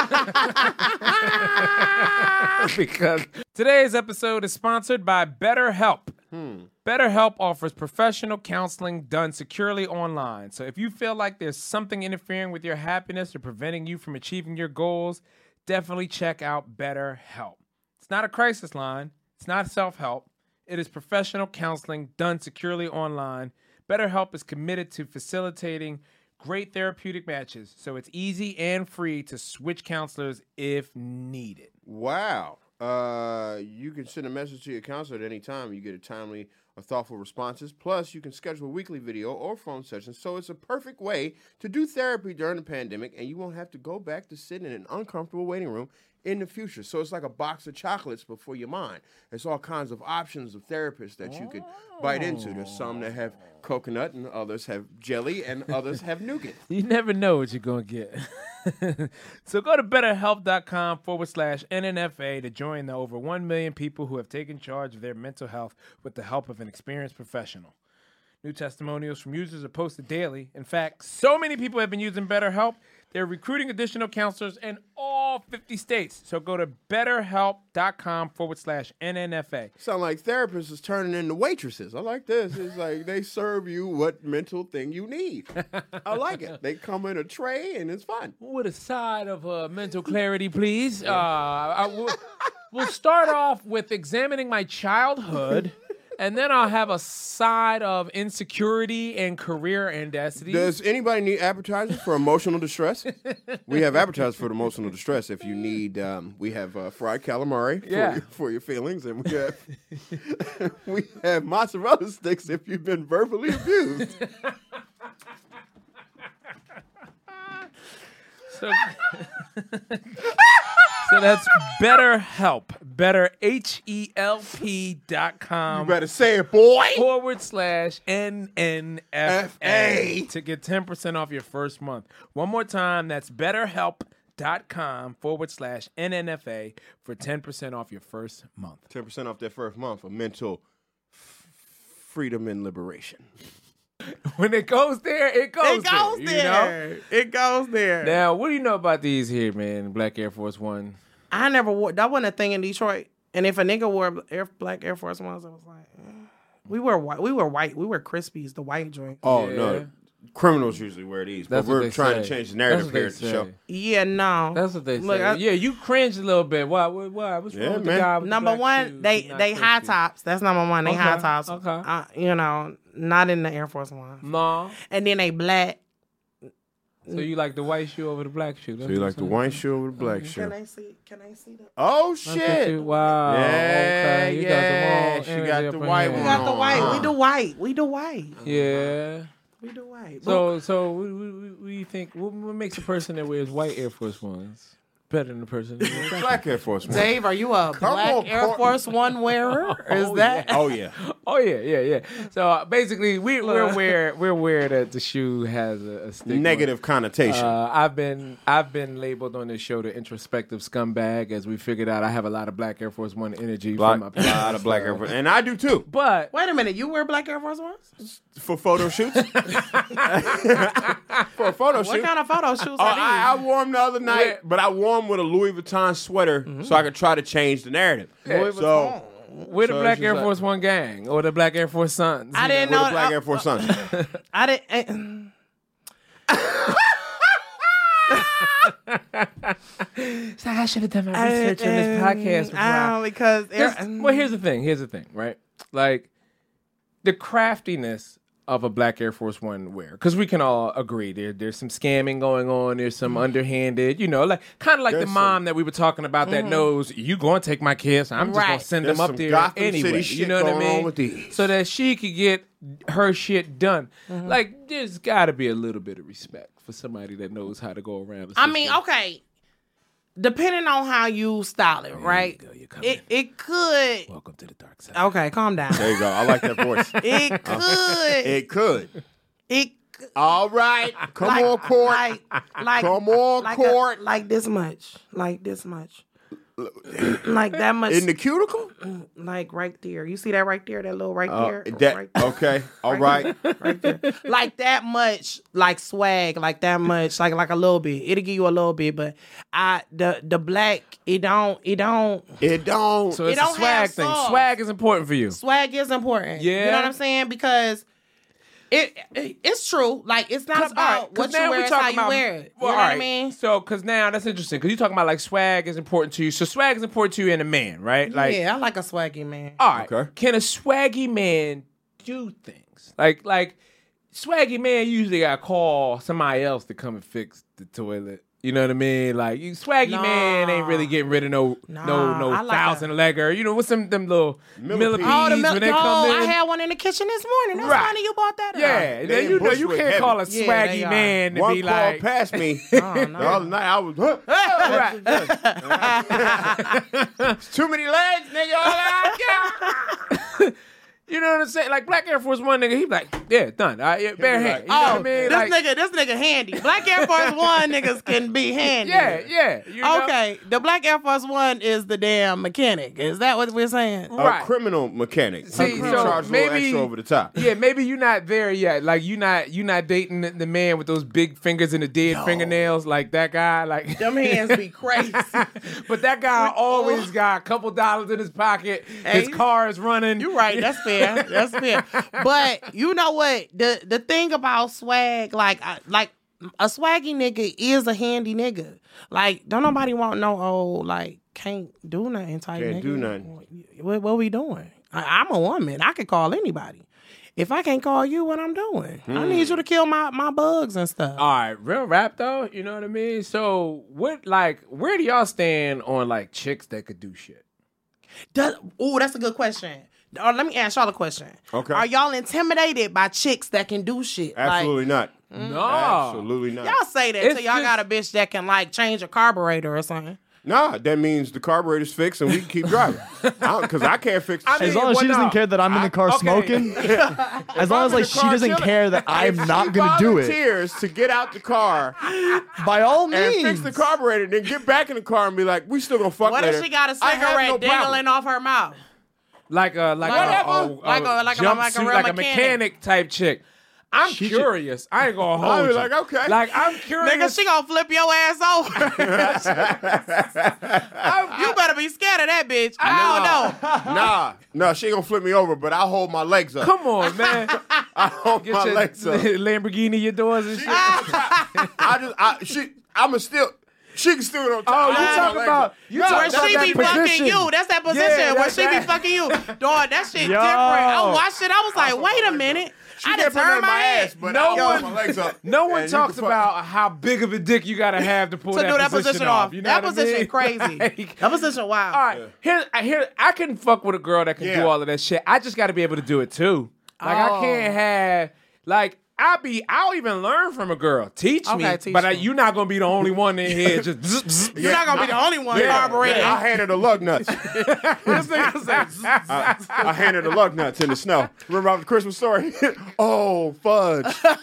Because today's episode is sponsored by BetterHelp. BetterHelp offers professional counseling done securely online. So if you feel like there's something interfering with your happiness or preventing you from achieving your goals, definitely check out BetterHelp. It's not a crisis line. It's not self-help. It is professional counseling done securely online. BetterHelp is committed to facilitating great therapeutic matches, so it's easy and free to switch counselors if needed. Wow. You can send a message to your counselor at any time. You get a timely or thoughtful responses. Plus, you can schedule a weekly video or phone sessions. So it's a perfect way to do therapy during the pandemic, and you won't have to go back to sitting in an uncomfortable waiting room in the future. So it's like a box of chocolates before your mind. There's all kinds of options of therapists that you could bite into. There's some that have coconut, and others have jelly, and others have nougat. You never know what you're going to get. So go to betterhelp.com/NNFA to join the over 1 million people who have taken charge of their mental health with the help of an experienced professional. New testimonials from users are posted daily. In fact, so many people have been using BetterHelp They're recruiting additional counselors in all 50 states. So go to betterhelp.com/NNFA. Sound like therapists is turning into waitresses. I like this. It's like they serve you what mental thing you need. I like it. They come in a tray and it's fun. With a side of mental clarity, please. We'll start off with examining my childhood, and then I'll have a side of insecurity and career audacity. Does anybody need appetizers for emotional distress? We have appetizers for the emotional distress. If you need, we have fried calamari for your feelings, and we have mozzarella sticks if you've been verbally abused. So that's BetterHelp. BetterHelp.com. You better say it, boy. /NNFA to get 10% off your first month. One more time, that's BetterHelp.com /NNFA for 10% off your first month. 10% off that first month for mental freedom and liberation. When it goes there, it goes there. You know? It goes there. Now, what do you know about these here, man? Black Air Force One. I never wore. That wasn't a thing in Detroit. And if a nigga wore black Air Force Ones, I was like, we wear white. We wear white. We wear Crispies, the white joint. Oh no, criminals usually wear these. But we're trying to change the narrative here at the show. Yeah, no. That's what they say. Yeah, you cringed a little bit. Why? What's wrong with the guy with number the black one, shoes? they high tops. That's number one. They high tops. Okay. You know, not in the Air Force Ones. No. And then they black. So you like the white shoe over the black shoe? So you like the white shoe over the black shoe? Can I see that? Oh shit! Wow. Yeah, okay. You got got the she got the white one. We got the white. We do white. We do white. Yeah. We do white. So what do you think? What makes a person that wears white Air Force Ones better than the person that wears Black Air Force One? Dave, are you a black Air Force One wearer? Is that? Oh yeah. Oh yeah. So basically, we're aware that the shoe has a stigma. Negative connotation. I've been labeled on this show the introspective scumbag, as we figured out I have a lot of black Air Force One energy from my past. A lot of black Air Force, and I do too. But wait a minute, you wear black Air Force Ones for photo shoots? For a photo shoot. What kind of photo shoots are these? I wore them the other night, but I wore them with a Louis Vuitton sweater so I could try to change the narrative. Louis Vuitton. We're the Black Air Force One gang, or the Black Air Force Sons. I didn't know the Black Air Force Sons. I didn't. So I should have done my research on this podcast. Because well, here's the thing, right? Like the craftiness of a black Air Force One wear, because we can all agree there's some scamming going on, there's some underhanded, like kind of like the mom that we were talking about that knows you going to take my kids, I'm just going to send them up there Gotham anyway. City You know what I mean? with these. So that she could get her shit done. Like there's got to be a little bit of respect for somebody that knows how to go around. I mean, okay. Depending on how you style it, right? It could. Welcome to the dark side. Okay, calm down. There you go. I like that voice. It could. It could. It. All right. Come on, Court. Come on, Court. Like this much. Like that much. In the cuticle? Like right there. You see that right there? That little right there? Right there. Okay. All right. Right there. Like that much, like swag, like that much, like a little bit. It'll give you a little bit, but the black, it don't. So it's a swag thing. Swag is important for you. Swag is important. Yeah. You know what I'm saying? Because it's true. Like, it's not about what you wear, it's how you wear it. You know what I mean? So, because now that's interesting, because you're talking about like swag is important to you. So swag is important to you in a man, right? Like, yeah, I like a swaggy man. All right. Okay. Can a swaggy man do things? Like swaggy man usually got to call somebody else to come and fix the toilet. You know what I mean? Like, you swaggy man ain't really getting rid of no thousand legger. What's them little millipedes when they come in? I had one in the kitchen this morning. That's funny you bought that up. Yeah, you can't call a swaggy man to be like. One call past me. The other night I was. It's too many legs, nigga. All I got. You know what I'm saying? Like Black Air Force One nigga, he be like, yeah, done. Bare hand. You know what I mean? This nigga handy. Black Air Force One niggas can be handy. Yeah. You know? Okay, the Black Air Force One is the damn mechanic. Is that what we're saying? A criminal mechanic. See, so so maybe extra over the top. Yeah, maybe you're not there yet. Like you not dating the man with those big fingers and the dead fingernails like that guy. Like them hands be crazy. But that guy always got a couple dollars in his pocket. His car is running. You're right. That's fair. That's fair. But you know what? The thing about swag, like a swaggy nigga is a handy nigga. Like, don't nobody want no old, like, can't do nothing type nigga. Can't do nothing. What we doing? I'm a woman. I can call anybody. If I can't call you, what I'm doing? I need you to kill my bugs and stuff. All right, real rap though, you know what I mean? So where do y'all stand on like chicks that could do shit? That's a good question. Let me ask y'all a question. Okay. Are y'all intimidated by chicks that can do shit? Absolutely not. No. Absolutely not. Y'all say that till y'all got a bitch that can like change a carburetor or something. Nah, that means the carburetor's fixed and we can keep driving. Because I can't fix it. As long as she doesn't care that I'm in the car smoking, as long as like she doesn't care that I'm not gonna do it. Volunteers to get out the car, by all means, and fix the carburetor, then get back in the car and be like, "We still gonna fuck What later." if she got a cigarette dangling off her mouth? Like a mechanic type chick. I'm curious. I ain't gonna hold you. Like, okay. Like, I'm curious. Nigga, she gonna flip your ass over. You better be scared of that bitch. I don't know. Nah, she ain't gonna flip me over, but I'll hold my legs up. Come on, man. I hold my legs up. Lamborghini your doors and shit. She can still on top. Oh, you talking about where she be fucking you. That's that position where she be fucking you. Dog, that shit different. I watched it. I was like, wait a minute. She I done turned my ass, but my legs up. No one talks about how big of a dick you gotta have to pull that position off. You know that what position I mean? crazy. That position wild. All right, here I can fuck with a girl that can do all of that shit. I just got to be able to do it too. Like I can't have like. I'll even learn from a girl. Teach me. But you're not going to be the only one in here. Just you're not going to be the only one carbureting. I handed the lug nuts. I handed the lug nuts in the snow. Remember about the Christmas story? Oh, fudge.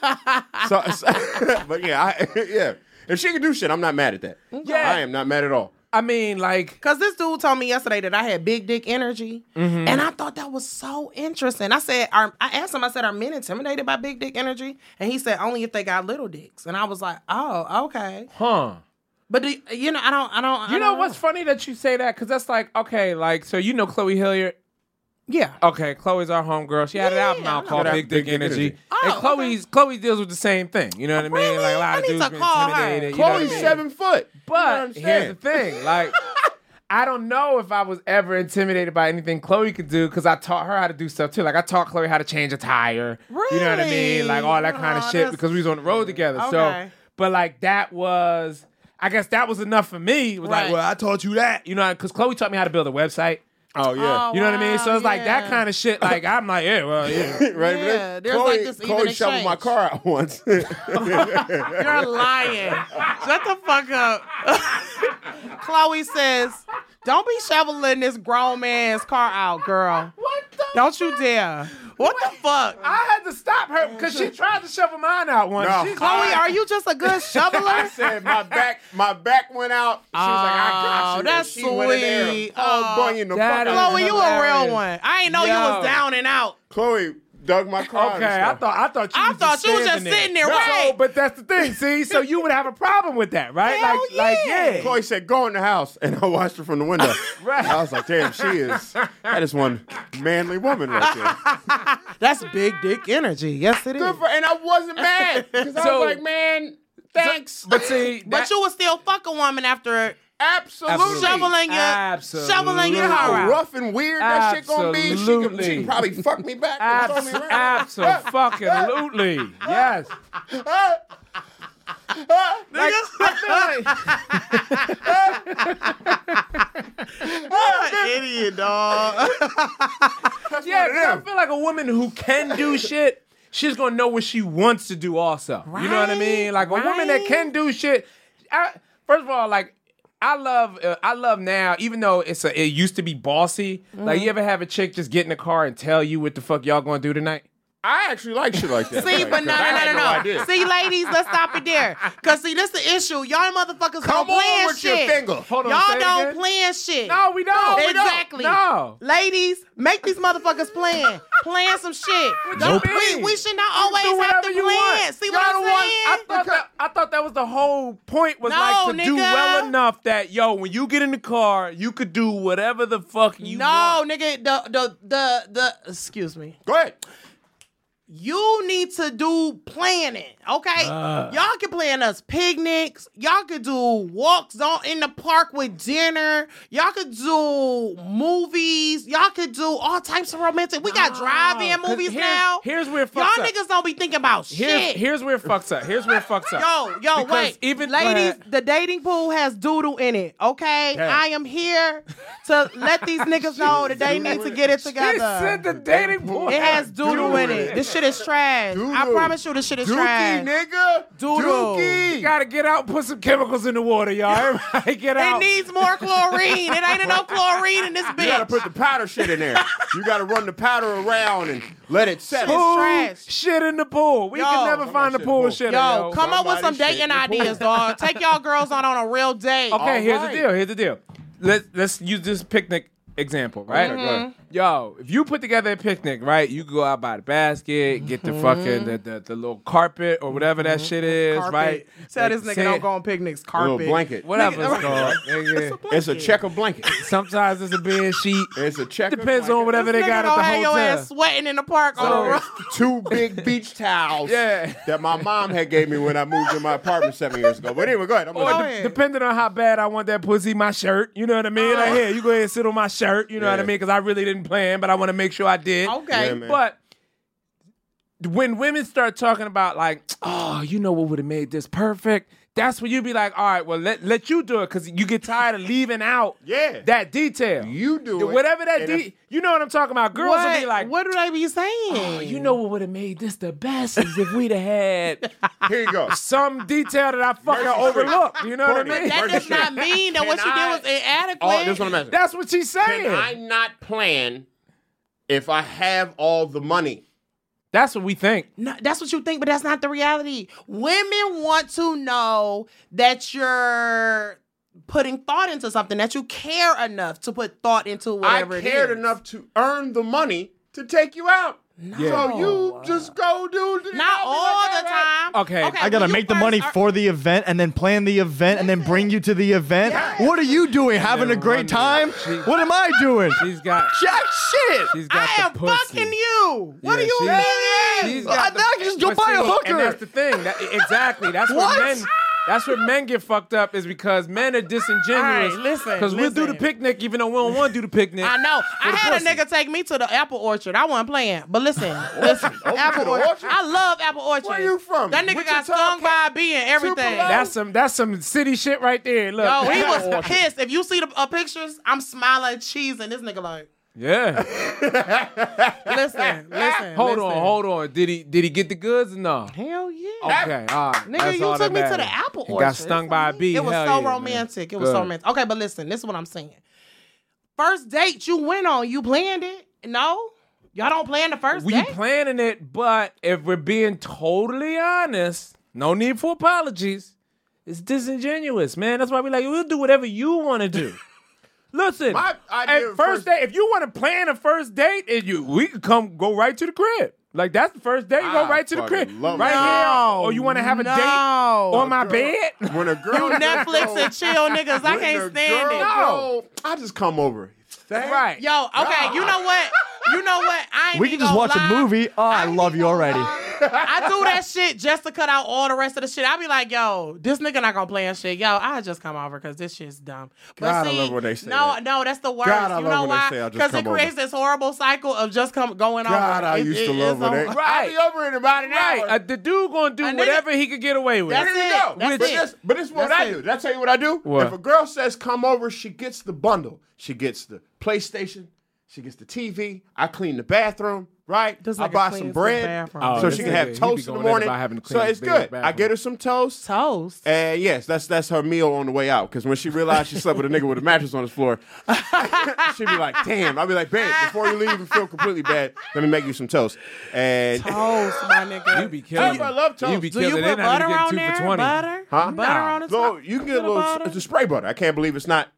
But yeah. If she can do shit, I'm not mad at that. Yeah. I am not mad at all. I mean, like... Because this dude told me yesterday that I had big dick energy. Mm-hmm. And I thought that was so interesting. I asked him, are men intimidated by big dick energy? And he said, only if they got little dicks. And I was like, oh, okay. Huh. But, I don't... You know what's funny that you say that? Because that's like, okay, like, so you know Chloe Hilliard? Yeah. Okay, Chloe's our homegirl. She had an album out called Big Dick Energy. And Chloe deals with the same thing. You know what I mean? Really? Like a lot of dudes been intimidated. Chloe's 7 foot. But here's the thing. Like, I don't know if I was ever intimidated by anything Chloe could do because I taught her how to do stuff too. Like I taught Chloe how to change a tire. Really? You know what I mean? Like all that kind of shit because we was on the road together. Okay. So, but like that was, I guess that was enough for me. It was like, well, I taught you that. You know, because Chloe taught me how to build a website. Oh, yeah. You know what I mean? So it's like that kind of shit. Like, I'm like, yeah. Right? Yeah, there's Chloe, like this even Chloe shoveled my car out once. You're lying. Shut the fuck up. Chloe says, don't be shoveling this grown man's car out, girl. What the Don't you dare. What the fuck? I had to stop her because she tried to shovel mine out once. No. Chloe, are you just a good shoveler? I said my back went out. She was like, I got you. That's she went in there. sweet. Bunyan the fuck out. Chloe, you a real one. I ain't know you was down and out. Chloe dug my car. Okay, I thought you was just sitting there, right? So, but that's the thing, see? So you would have a problem with that, right? Hell yeah. Chloe said, go in the house. And I watched her from the window. Right. I was like, damn, that is one manly woman right there. That's big dick energy. Yes, it is. And I wasn't mad. Because I was like, man, thanks. But see, But you would still fuck a woman after Absolutely. shoveling your car out. Rough and weird that shit gonna be. She can probably fuck me back. Absolutely. Yes. Idiot, dog. Yeah, I feel like a woman who can do shit, she's gonna know what she wants to do also. You know what I mean? Like a woman that can do shit. First of all, like, I love now, even though it used to be bossy. Like, you ever have a chick just get in the car and tell you what the fuck y'all gonna do tonight? I actually like shit like that. See, but no. idea. See, ladies, let's stop it there. Because, see, this the issue. Y'all motherfuckers Come don't plan on with shit. your finger. Hold on, Y'all say it don't again. plan shit. No, we don't. Exactly. No. Ladies, make these motherfuckers plan. Plan some shit. Nope. We should not always Do have whatever to you plan. want. See what I'm saying? I thought that was the whole point, was No, like to do nigga. well enough that, yo, when you get in the car, you could do whatever the fuck you want. No, nigga, the excuse me. Go ahead. You need to do planning, okay? Y'all can plan us picnics. Y'all could do walks in the park with dinner. Y'all could do movies. Y'all could do all types of romantic. We got drive-in 'cause movies here's- now. here's where it y'all fucks up. niggas don't be thinking about shit. Here's where it fucks up. Yo, Because wait. even- Ladies, go ahead. the dating pool has doodle in it, okay? Yeah. I am here to let these niggas know that they need to get it together. She said the dating pool. It has doodle in it. This shit is trash. I promise you this shit is trash. Nigga. Doodle. You gotta get out and put some chemicals in the water, y'all. Everybody get It out. needs more chlorine. It ain't enough chlorine in this bitch. You gotta put the powder shit in there. You gotta run the powder around and let it settle. It's trash. Shit in the pool. We Yo. can never find the shit in pool the pool. shit. Yo, come up with some Somebody shit dating in the pool. ideas, dog. Take y'all girls on a real date. Okay, here's right. the deal. Here's the deal. Let's use this picnic example, right? Go ahead. Yo, if you put together a picnic, right, you go out by the basket, get the fucking the little carpet or whatever that shit is, Carpet. right? Tell this Like, nigga don't go on picnics. A Carpet. little blanket. Whatever Nigga, it's called. nigga. It's a checker blanket. Sometimes it's a bed sheet. It's a checker Depends blanket. on whatever they Nigga got don't at have the your ass hotel. sweating in the park on the road. 2 big beach towels Yeah. that my mom had gave me when I moved to my apartment 7 years ago. But anyway, go ahead. I'm Or listening. ahead. depending on how bad I want that pussy, my shirt. You know what I mean? Like, here, you go ahead and sit on my shirt. You know what I Yeah. mean? Because I really didn't plan, but I want to make sure I did. Okay. Yeah, man. But when women start talking about like, oh, you know what would have made this perfect? That's when you be like, all right, well, let you do it, because you get tired of leaving out Yeah. that detail. You do it. Whatever that and if- you know what I'm talking about. Girls will be like, what do they be saying? oh, you know what would have made this the best is if we'd have had Here you go. some detail that I fucking overlooked. You know what I Courtney, mean? That does not mean that what you did was inadequate. Oh, this is what I'm asking. That's what she's saying. Can I not plan if I have all the money? That's what we think. No, that's what you think, but that's not the reality. Women want to know that you're putting thought into something, that you care enough to put thought into whatever I it is. cared enough to earn the money to take you out. So you just go do Not all the time. Okay. I gotta when you make the first money are- for the event and then plan the event and then bring you to the event. Yes. What are you doing? Having a great time? What am I doing? She's got Jack shit. she's got I am the pussy. fucking you. What Yeah, do you she- mean? She's got Now I can just go but buy a see, hooker. And that's the thing. Exactly. That's What? what men. That's where men get fucked up, is because men are disingenuous. All right, listen, Because we'll do the listen. picnic even though we don't want to do the picnic. I know. I the had a pussy. nigga take me to the apple orchard. I wasn't playing. But listen. Apple the orchard. orchard? I love apple orchard. Where you from? That nigga got Wichita, stung by a bee and everything. Tupelo? That's some city shit right there. Look. Yo, he was pissed. If you see the pictures, I'm smiling, cheesing. This nigga like, Yeah. listen. Hold on. Did he get the goods or no? Hell yeah. Okay, all right. Nigga, That's you all took me that to the matters. apple He orchard. got stung by a bee. It was Hell so yeah, man. romantic. It was so Good. romantic. Okay, but listen, this is what I'm saying. First date you went on, you planned it? No? Y'all don't plan the first We date? planning it, but if we're being totally honest, no need for apologies. It's disingenuous, man. That's why we like, we'll do whatever you want to do. Listen, My idea at of first first- date, if you want to plan a first date, we could go right to the crib. Like, that's the first date. You go I right to the fucking crib. love Right that. here. Or you want to have a date No. on my bed? When a girl Netflix and chill niggas. I can't stand it. No, I just come over. Right. Yo, okay, you know what? I ain't We can even just gonna watch lie. a movie. Oh, I ain't love you even already. gonna lie. I do that shit just to cut out all the rest of the shit. I be like, yo, this nigga not gonna plan shit. Yo, I just come over because this shit's dumb. But God, I see, love when they say no, that. no, that's the worst. God, I you love know when they why? say, "I'll just Because it come creates this horrible cycle of just going God, over. I used to love when they. it's I'll be over in about an hour. Right. The dude gonna do A nigga- whatever he could get away with. That's Here you it. go. That's but it. But this is what That's I it. do. Did I tell you what I do? What? If a girl says come over, she gets the bundle. She gets the PlayStation. She gets the TV. I clean the bathroom. right? This I nigga buy cleans some the bread bathroom. so this she can nigga, have he be toast in the going in morning. about having to So clean it's his good. bathroom. I get her some toast. Toast. And yes, that's her meal on the way out. Because when she realized she slept with a nigga with a mattress on his floor, she'd be like, damn. I'd be like, babe, before you leave and feel completely bad, let me make you some toast. And Toast, my nigga. You be killing everybody it. love toast. You be Do you killing put it. butter Now on you get 2 there? for 20. Butter? Huh? Butter on the So top? you can get a Little little butter? it's a spray butter. I can't believe it's not.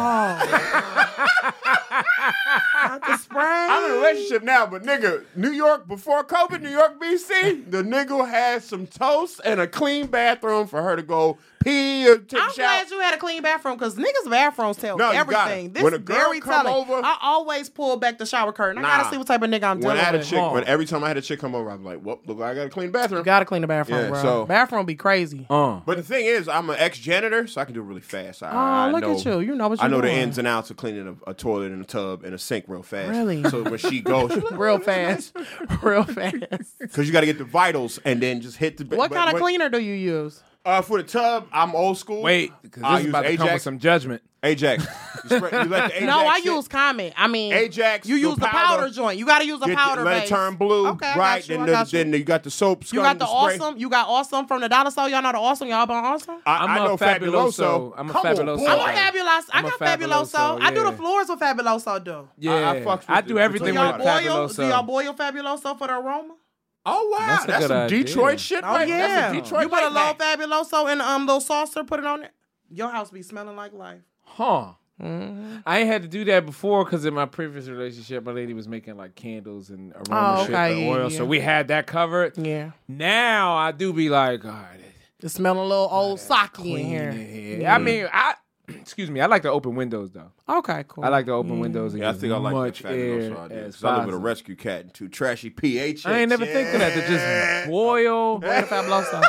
Not the spray. I'm in a relationship now, but nigga, New York before COVID, New York, BC, the nigga had some toast and a clean bathroom for her to go pee or take a I'm shower. glad you had a clean bathroom because niggas' bathrooms tell No, you got everything. it. This When a is girl very come telling. over- I always pull back the shower curtain. I Nah. gotta see what type of nigga I'm When dealing I had a with. chick, when every time I had a chick come over, I'm like, well, look, I got a clean bathroom. You gotta clean the bathroom, Yeah, bro. so- Bathroom be crazy. But the thing is, I'm an ex-janitor, so I can do it really fast. I look know, at you. You know what I you're know doing. the ins and outs of cleaning a toilet and a tub and a sink real fast. Really? So when she goes, Real fast. Real fast. because you got to get the vitals and then just hit the. What kind of cleaner do you use? For the tub, I'm old school. Wait, because I this is use about to come with Ajax. some judgment. Ajax. You let the Ajax No, I sit. use Comet. I mean, Ajax, You use the the powder powder. joint. You gotta use a Get powder let base. it turn blue, Okay, I got right? you, I Then, got you. then you got the soap. You got the spray. awesome. You got awesome from the dollar store. Y'all know the awesome. Y'all been awesome. I'm I a know Fabuloso. I'm a Come on, Fabuloso. boy. I'm a Fabuloso. I I'm a got Fabuloso. Fabuloso, I do the yeah. floors with Fabuloso. Do Yeah, I fucks with I the- do the everything Do with y'all boil? Fabuloso. Do y'all boil Fabuloso for the aroma? Oh wow, That's a that's good some idea. Detroit shit, Oh right? yeah. That's a Detroit. You put a light little pack. Fabuloso in little saucer. Put it on there. Your house be smelling like life. Huh. Mm-hmm. I ain't had to do that before because in my previous relationship, my lady was making like candles and aroma Oh, shit, okay, and yeah, oil, yeah. so we had that covered. Yeah. Now I do be like, all right, It's smelling a little old sake in clean here. in here. I mean, excuse me, I like to open windows though. Okay, cool. I like to open windows and Yeah, I get think I as like much that air Fabuloso idea. as 'Cause I live with a possible. rescue cat and two trashy PH. I ain't never think of that. To just boil Fabuloso.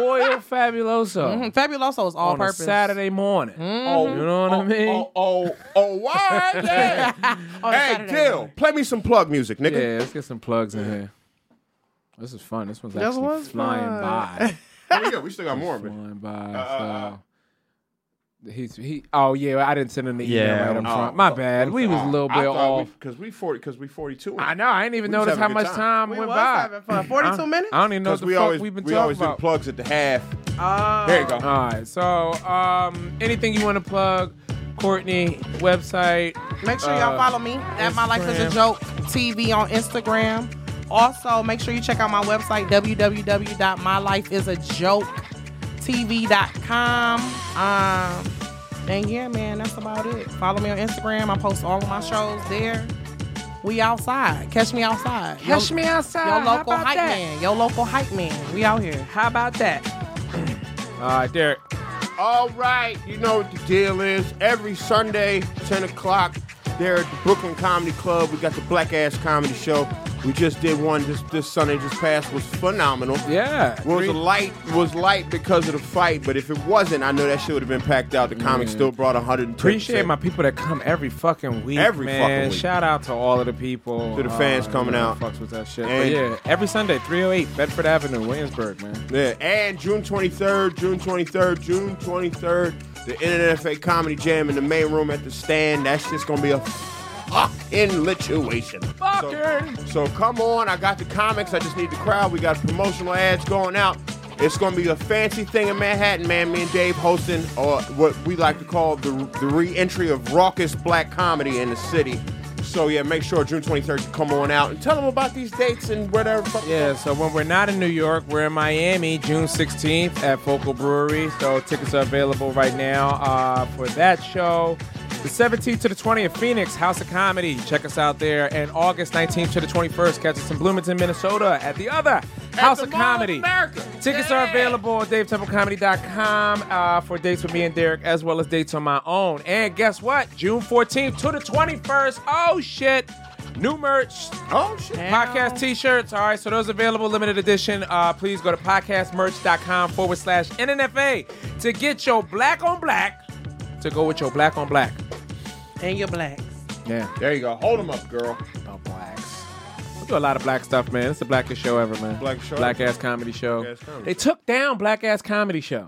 Fabuloso Fabuloso is all on purpose. a Saturday morning. Oh, You know what I mean? why? Yeah. On a Hey, Saturday Dill, morning. play me some plug music, nigga. Yeah, let's get some plugs in here. This is fun. This one's This actually was flying fun. by. Oh, we still got more, man. Flying by. So he. Oh yeah, I didn't send him the email Yeah. right up front. My bad. We was a little bit off. Because we 42. I know. I didn't even We was notice how having a much good time We went was by. having fun. 42 minutes? I don't even know what Because the fuck we've been we talking always do about. the plugs at the half. Oh. There you go. All right. So, anything you want to plug? Courtney, website. Make sure y'all follow me at My Life is a Joke TV on Instagram. Also, make sure you check out my website, www.mylifeisajoke.tv.com. And yeah, man, that's about it. Follow me on Instagram. I post all of my shows there. We outside. Catch me outside. Catch me outside. Your How local about hype that? man. Your local hype man. We out here. How about that? All right, Derek. All right, you know what the deal is. Every Sunday, 10 o'clock, there at the Brooklyn Comedy Club, we got the Black Ass Comedy Show. We just did one this Sunday just passed. Was phenomenal. Yeah. Was light because of the fight, but if it wasn't, I know that shit would have been packed out. The comics still brought 110%. Appreciate my people that come every fucking week. Every man. fucking week. Shout out to all of the people. To the fans coming out. Fucks with that shit. And- But yeah, every Sunday, 308 Bedford Avenue, Williamsburg, man. Yeah, and June 23rd, the NNFA Comedy Jam in the main room at the Stand. That's just gonna be a fucking lituation. So come on, I got the comics. I just need the crowd. We got promotional ads going out. It's gonna be a fancy thing in Manhattan, man. Me and Dave hosting, or what we like to call the re-entry of raucous black comedy in the city. So yeah, make sure June 23rd you come on out and tell them about these dates and whatever. Yeah, so when we're not in New York, we're in Miami, June 16th at Focal Brewery. So tickets are available right now for that show. The 17th to the 20th, Phoenix, House of Comedy. Check us out there. And August 19th to the 21st, catch us in Bloomington, Minnesota at the other House of Comedy. Tickets are available at DaveTempleComedy.com for dates with me and Derek, as well as dates on my own. And guess what? June 14th to the 21st. Oh, shit. New merch. Oh, shit. Podcast t-shirts. All right, so those available, limited edition. Please go to podcastmerch.com/NNFA to get your black on black, to go with your black on black. And your blacks. Yeah. There you go. Hold them up, girl. Oh, blacks. We do a lot of black stuff, man. It's the blackest show ever, man. Black show. Black ass comedy show. Black ass comedy They took down Black ass comedy show.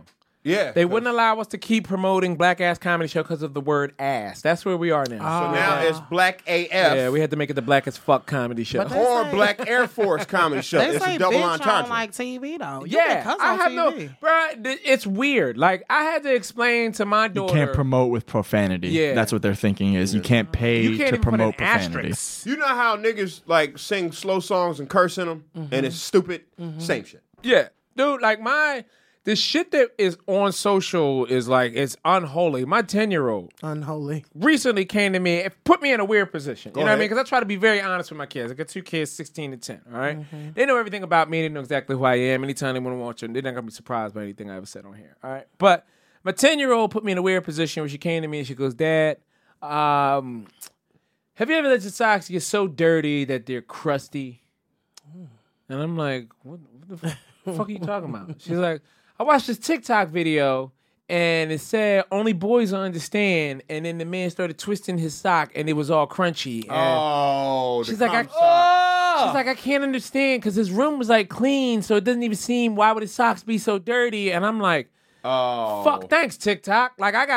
Yeah. They wouldn't allow us to keep promoting Black Ass Comedy Show because of the word ass. That's where we are now. So now it's Black AF. Yeah, we had to make it the Black as Fuck Comedy Show. But they Or say- Black Air Force Comedy Show. They It's say a double bitch entendre. on like TV though. You Yeah, can cuss I on have TV. it's weird. Like, I had to explain to my You daughter. can't promote with profanity. Yeah. That's what they're thinking is you can't pay You can't to even put an promote profanity. asterisk. You know how niggas like sing slow songs and curse in them, and it's stupid. Same shit. Yeah, dude. Like the shit that is on social is like it's unholy. My 10-year-old Unholy. recently came to me and put me in a weird position. You know what I ahead. mean? Because I try to be very honest with my kids. I got 2 kids, 16 and 10. All right? They know everything about me. They know exactly who I am. Anytime they want to watch it, they're not gonna be surprised by anything I ever said on here. All right? But my 10-year-old put me in a weird position where she came to me and she goes, "Dad, have you ever let your socks get so dirty that they're crusty?" And I'm like, what the fuck are you talking about? She's like, "I watched this TikTok video and it said only boys will understand." And then the man started twisting his sock and it was all crunchy. And Oh, she's like, I can't understand because his room was like clean, so it doesn't even seem. Why would his socks be so dirty? And I'm like, oh, fuck, thanks TikTok. Like I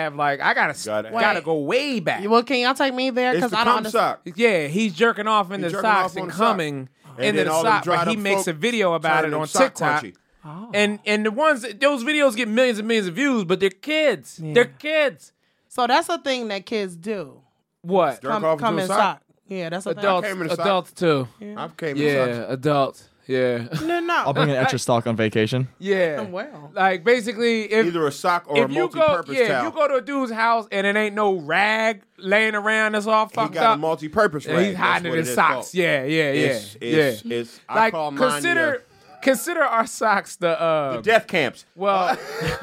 gotta go way back. Well, can y'all take me there? It's Because the I don't cum understand. sock. Yeah, he's jerking off into the jerking socks off on and the sock. coming And into then the all them sock, but dried he up makes folk a video about turn it them on sock TikTok. crunchy. And the ones those videos get millions and millions of views, but they're kids. Yeah. They're kids. So that's a thing that kids do. What? Jerk off Come into a in sock? sock. Yeah, that's a Adults, came in a sock. adults too. I've came in Yeah, socks. adults. Yeah, thing. No. I'll bring an extra stock on vacation. yeah. Well. Like basically, if Either a sock or a if you go, multi-purpose if towel. you go to a dude's house and it ain't no rag laying around that's all He fucked got a up, multi-purpose and rag. he's That's hiding what in it his is socks. called. Yeah. It's I Like call mine consider our socks the death camps. well.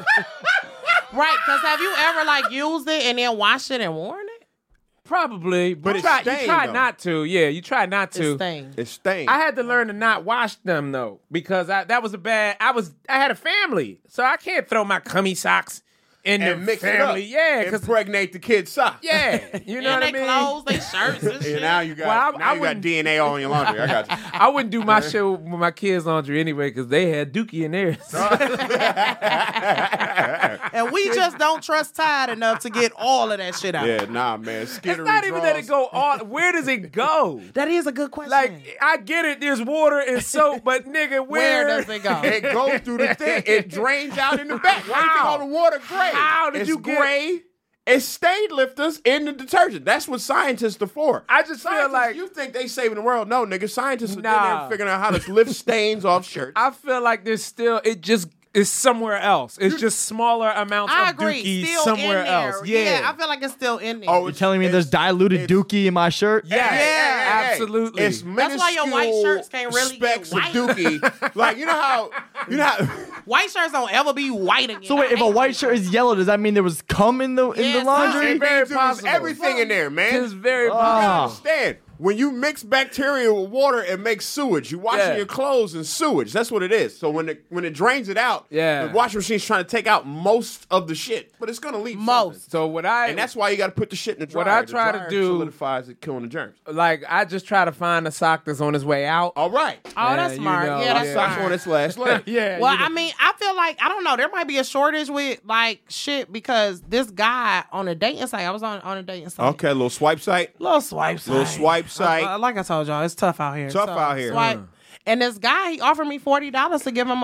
Right, because have you ever like used it and then washed it and worn it? Probably, but it's you stained, try though. not to. Yeah, you try not to. It's stained. It's stained. I had to learn to not wash them though, because that was a bad. I had a family, so I can't throw my cummy socks in and the mix family. it up. Yeah, because impregnate the kid's sock. yeah, you know and what I they mean. clothes, they shirts and shit. And now you got Well, I you got wouldn't- DNA all in your laundry. I got you. I wouldn't do my shit with my kids' laundry anyway because they had Dookie in theirs. And we just don't trust Tide enough to get all of that shit out. Yeah, nah, man. It's Skittery not even that it draws. go on. Where does it go? That is a good question. Like I get it. There's water and soap, but nigga, where does it go? It goes through the thing. It drains out in the back. Why do you think How? all the water gray? How did it's you get- gray? It's stain lifters in the detergent. That's what scientists are for. I just feel Scientists, like- you think they saving the world. No, nigga. Scientists are in Nah. there figuring out how to lift stains off shirts. I feel like there's still it's somewhere else. It's just smaller amounts I of agree. Dookie Still somewhere in there. else. Yeah. I feel like it's still in there. Oh, You're telling me there's diluted it's- dookie in my shirt? Yeah, absolutely. It's That's why your white minuscule shirts can't really get specks white. of dookie. Like you know how White shirts don't ever be white again. So wait, I if a hate white shirt is yellow, does that mean there was cum in the Yes, laundry? it means there was possible. everything in there, man. It's very You gotta possible. understand. When you mix bacteria with water, it makes sewage. You washing Yeah. your clothes in sewage. That's what it is. So when it drains it out, Yeah. the washing machine's trying to take out most of the shit, but it's gonna leave Most. So what I and that's why you got to put the shit in the dryer. What I The try to dryer do- solidifies it, killing the germs. like I just try to find a sock that's on his way out. All right, Oh, that's you smart. know, Yeah, that's yeah. socks smart. on its last leg. Yeah. Well, you know. I mean, I feel like I don't know. There might be a shortage with like shit because this guy on a dating site. I was on a dating site. Okay, little swipe site. Little swipe site. Little swipe site. Like I told y'all, it's tough out here. Tough out here. Swipe. And this guy, he offered me $40 to give him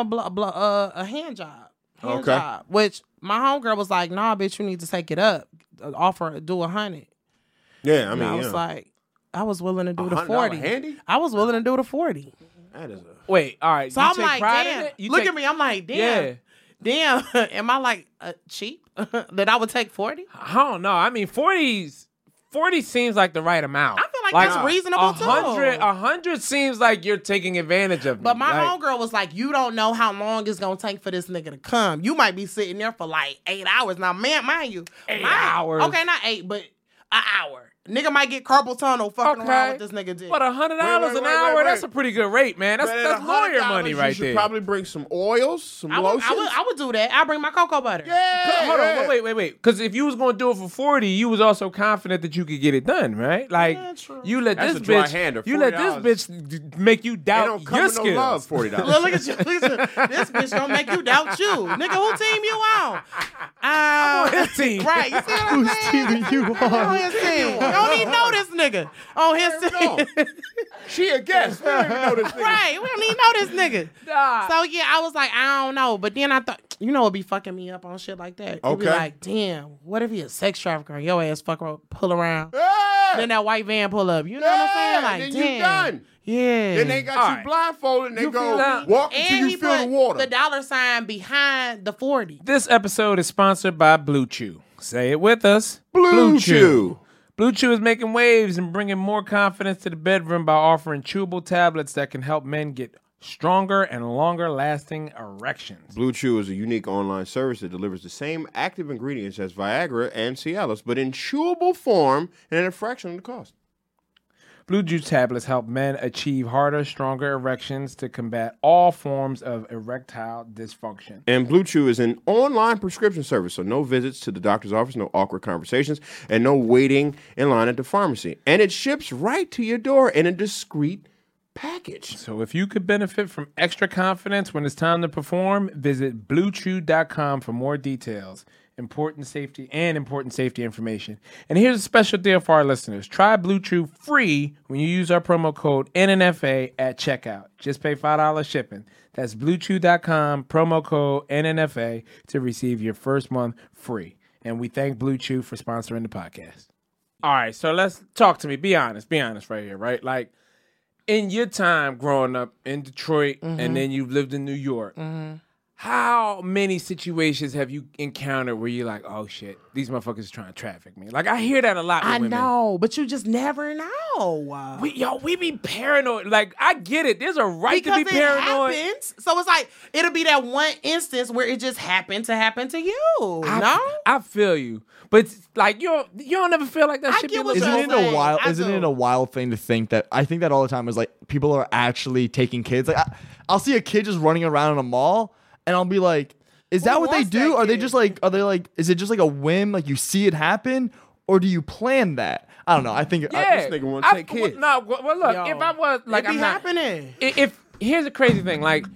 a hand job. Okay. Job, which my homegirl was like, "Nah, bitch, you need to take it up. Offer, do 100." Yeah, I And mean, I was yeah. like, I was willing to do the $100 40. handy? I was willing to do the 40. that is a Wait, all right. So you I'm take like, pride in damn. it? You Look take- at me. I'm like, damn. Damn. Am I like cheap that I would take 40? I don't know. I mean, 40 seems like the right amount. I feel like that's reasonable, too. 100 seems like you're taking advantage of me. But my Like, homegirl was like, you don't know how long it's going to take for this nigga to come. You might be sitting there for like 8 hours. Now, man, mind you. 8 hours? Okay, not 8, but an hour. Nigga might get carpal tunnel fucking around with this nigga did. But $100 an hour, that's a pretty good rate, man. That's lawyer money right you should there. Probably bring some oils, some lotions. I would do that. I'll bring my cocoa butter. Yeah. Hold on, wait. Because if you was going to do it for $40, you was also confident that you could get it done, right? Like, you let That's this a dry bitch, hander, you let $40. this bitch make you doubt They don't come your with skills. no love, $40. Look at you. Listen, this bitch gonna make you doubt you. Nigga, who team you on? I'm on his team. Right, you see what I'm Whose saying? team are you On on? his team. You don't even know this nigga. On his team. She a guest. We don't even know this nigga. Right, we don't even know this nigga. Nah. So yeah, I was like, I don't know. But then I thought, you know what be fucking me up on shit like that? It'd be Okay. like, damn, what if he a sex trafficker and your ass fuck around, pull around? Yeah. Then that white van pull up. You know what I'm saying? Like, then damn. you done. Yeah. Then they got All you right. blindfolded and they You go feel that? walk until And you he feel put the water. the dollar sign behind the 40. This episode is sponsored by Blue Chew. Say it with us. Blue Chew. Blue Chew is making waves and bringing more confidence to the bedroom by offering chewable tablets that can help men get stronger and longer lasting erections. Blue Chew is a unique online service that delivers the same active ingredients as Viagra and Cialis, but in chewable form and at a fraction of the cost. Blue Chew tablets help men achieve harder, stronger erections to combat all forms of erectile dysfunction. And Blue Chew is an online prescription service, so no visits to the doctor's office, no awkward conversations, and no waiting in line at the pharmacy. And it ships right to your door in a discreet package. So if you could benefit from extra confidence when it's time to perform, visit BlueChew.com for more details. Important safety information. And here's a special deal for our listeners. Try Blue Chew free when you use our promo code NNFA at checkout. Just pay $5 shipping. That's BlueChew.com, promo code NNFA to receive your first month free. And we thank Blue Chew for sponsoring the podcast. All right, so let's talk to me. Be honest right here, right? Like, in your time growing up in Detroit and then you've lived in New York, how many situations have you encountered where you're like, oh shit, these motherfuckers trying to traffic me? Like, I hear that a lot with I women. know, but you just never know. We be paranoid. Like, I get it. There's a right Because to be paranoid. it happens. So it's like, it'll be that one instance where it just happened to happen to you. No? I feel you. But it's like, you don't ever feel like that I shit get be what looking you're Isn't over? it a saying. wild? I Isn't do. it a wild thing to think that? I think that all the time is like people are actually taking kids. Like I'll see a kid just running around in a mall, and I'll be like, "Is that what they wants do? that Are they kid? just like? Are they like? Is it just like a whim? Like you see it happen, or do you plan that? I don't know. I think Yeah. This nigga wanna take kids. No, well, look, Yo, if I was, like, it be I'm not. happening. If here's a crazy thing, like,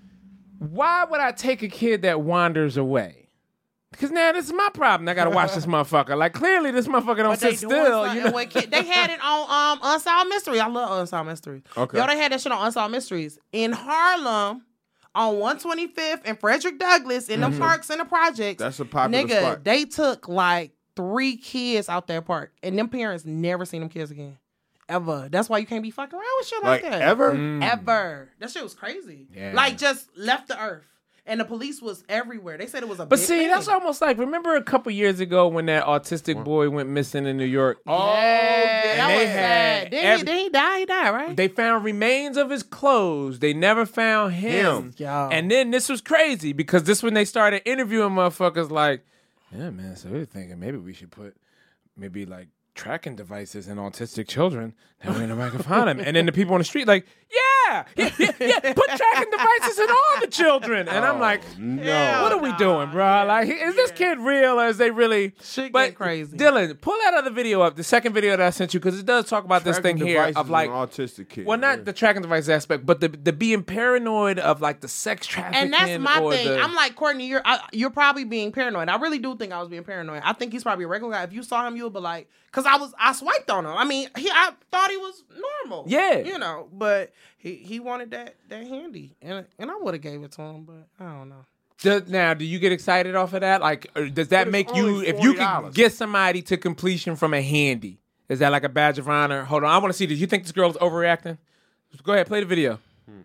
why would I take a kid that wanders away? Because now this is my problem. I gotta watch this motherfucker. Like, clearly this motherfucker don't But they sit doing still. something You know? with kids. They had it on Unsolved Mysteries. I love Unsolved Mysteries. Okay. Yo, they had that shit on Unsolved Mysteries. In Harlem, on 125th and Frederick Douglass, in the parks and the projects. That's a popular nigga, spot. they took like 3 kids out that park. And them parents never seen them kids again. Ever. That's why you can't be fucking around with shit like that. ever? Ever. That shit was crazy. Yeah. Like, just left the earth. And the police was everywhere. They said it was a But big see, thing. that's almost like, remember a couple years ago when that autistic boy went missing in New York? Yeah, that they was had sad. Didn't he die? He died, right? They found remains of his clothes. They never found him. Yo. And then this was crazy because this when they started interviewing motherfuckers like, yeah, man, so we were thinking maybe we should put maybe like tracking devices in autistic children that way nobody can find them. And then the people on the street like, yeah, put tracking devices in all the children. And I'm like, No. what are we doing, bro? Like, is this kid real or is they really? Shit But get crazy. Dylan, pull that other video up, the second video that I sent you, because it does talk about this thing Tracking here devices of like, on autistic kids. well, not the tracking device aspect, but the being paranoid of like the sex trafficking. And that's my or thing. the- I'm like, Courtney, you're probably being paranoid. I really do think I was being paranoid. I think he's probably a regular guy. If you saw him, you would be like, because I swiped on him. I mean, I thought he was normal. Yeah. You know, but he wanted that handy. And I would have gave it to him, but I don't know. Now, do you get excited off of that? Like, or does that But make it's you, only if you $40. can get somebody to completion from a handy, is that like a badge of honor? Hold on, I want to see. Did you think this girl's overreacting? Go ahead, play the video.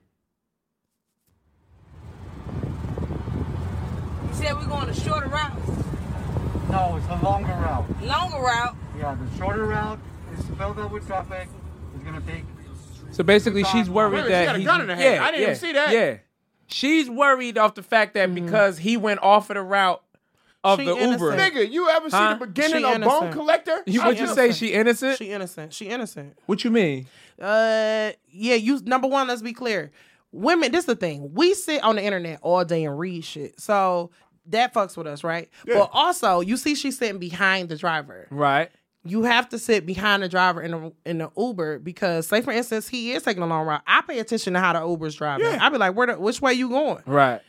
You said we're going a shorter route. No, it's a longer route. Longer route. Yeah, the shorter route is filled up with traffic. It's gonna take. So basically, she's worried Wait, she that got a he's- gun in her hand. I didn't even see that. Yeah, she's worried off the fact that because he went off of the route of She the innocent. Uber. Nigga, you ever seen the beginning She of Bone innocent. Collector? Would you say she innocent? She innocent. She innocent. What you mean? Yeah, you number one, let's be clear. Women, this is the thing. We sit on the internet all day and read shit. So that fucks with us, right? Yeah. But also, you see she's sitting behind the driver. Right. You have to sit behind the driver in the Uber because, say for instance, he is taking a long route. I pay attention to how the Uber's driving. Yeah. I be like, which way you going? Right.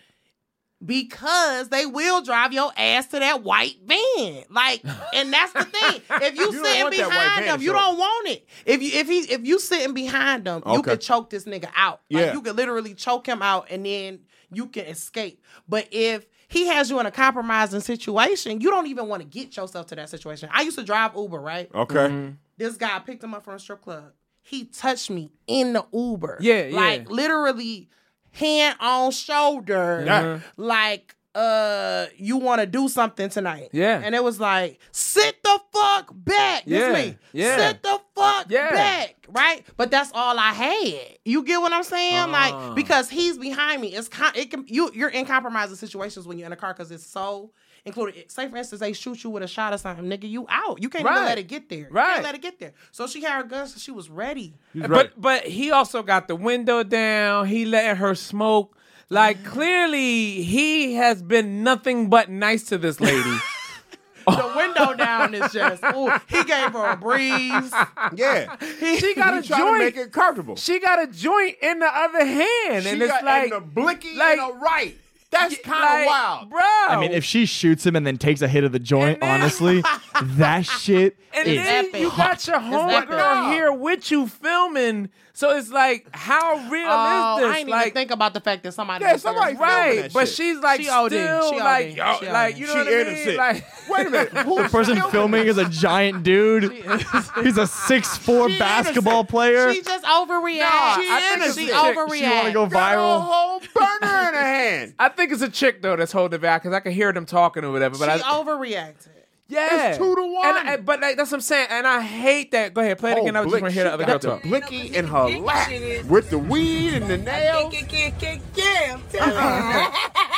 Because they will drive your ass to that white van. Like, and that's the thing. If you, You don't sitting want that white behind van, them, you so- don't want it. If you sitting behind them, you Okay. could choke this nigga out. Like, Yeah. you could literally choke him out and then you can escape. But if he has you in a compromising situation, you don't even want to get yourself to that situation. I used to drive Uber, right? Okay. This guy picked him up from a strip club. He touched me in the Uber. Yeah, yeah. Like literally hand on shoulder. Yeah. Like, you want to do something tonight. Yeah. And it was like, sit the fuck back. This Yeah, me. yeah. Sit the fuck Yeah. back. Right? But that's all I had. You get what I'm saying? Like, because he's behind me. You're in compromising situations when you're in a car because it's so included. Say for instance, they shoot you with a shot or something, nigga, you out. You can't even Right. let it get there. You Right. can't let it get there. So she had her guns, so she was ready. But he also got the window down. He letting her smoke. Like clearly he has been nothing but nice to this lady. The window down is just, ooh, he gave her a breeze. Yeah. She got a He trying to joint. make it comfortable. She got a joint in the other hand, She and it's got like and the blicky like- and the right. That's kind like, of wild. bro. I mean, if she shoots him and then takes a hit of the joint, And then- honestly, that shit and is then epic. you got your epic. homegirl here with you filming, so it's like, how real Oh, is this? I ain't like, even think about the fact that somebody. Yeah, was there. somebody filming right? that But shit. she's like She OD. still She OD. like, She yo, OD. like you know She what I mean? innocent. Like, Wait a minute. the person filming is a giant dude. He's a 6'4" She basketball innocent. player. She just overreacted. Nah, she I think she it's a chick. overreacted. She want to go got a viral. whole burner in her hand. I think it's a chick though that's holding it back because I can hear them talking or whatever. But She I, overreacted. yeah, It's 2-1. But like, that's what I'm saying, and I hate that. Go ahead, play it again. I was just want to hear the other girl got talk. the blicky in her lap with the weed and the nails. Yeah, I'm telling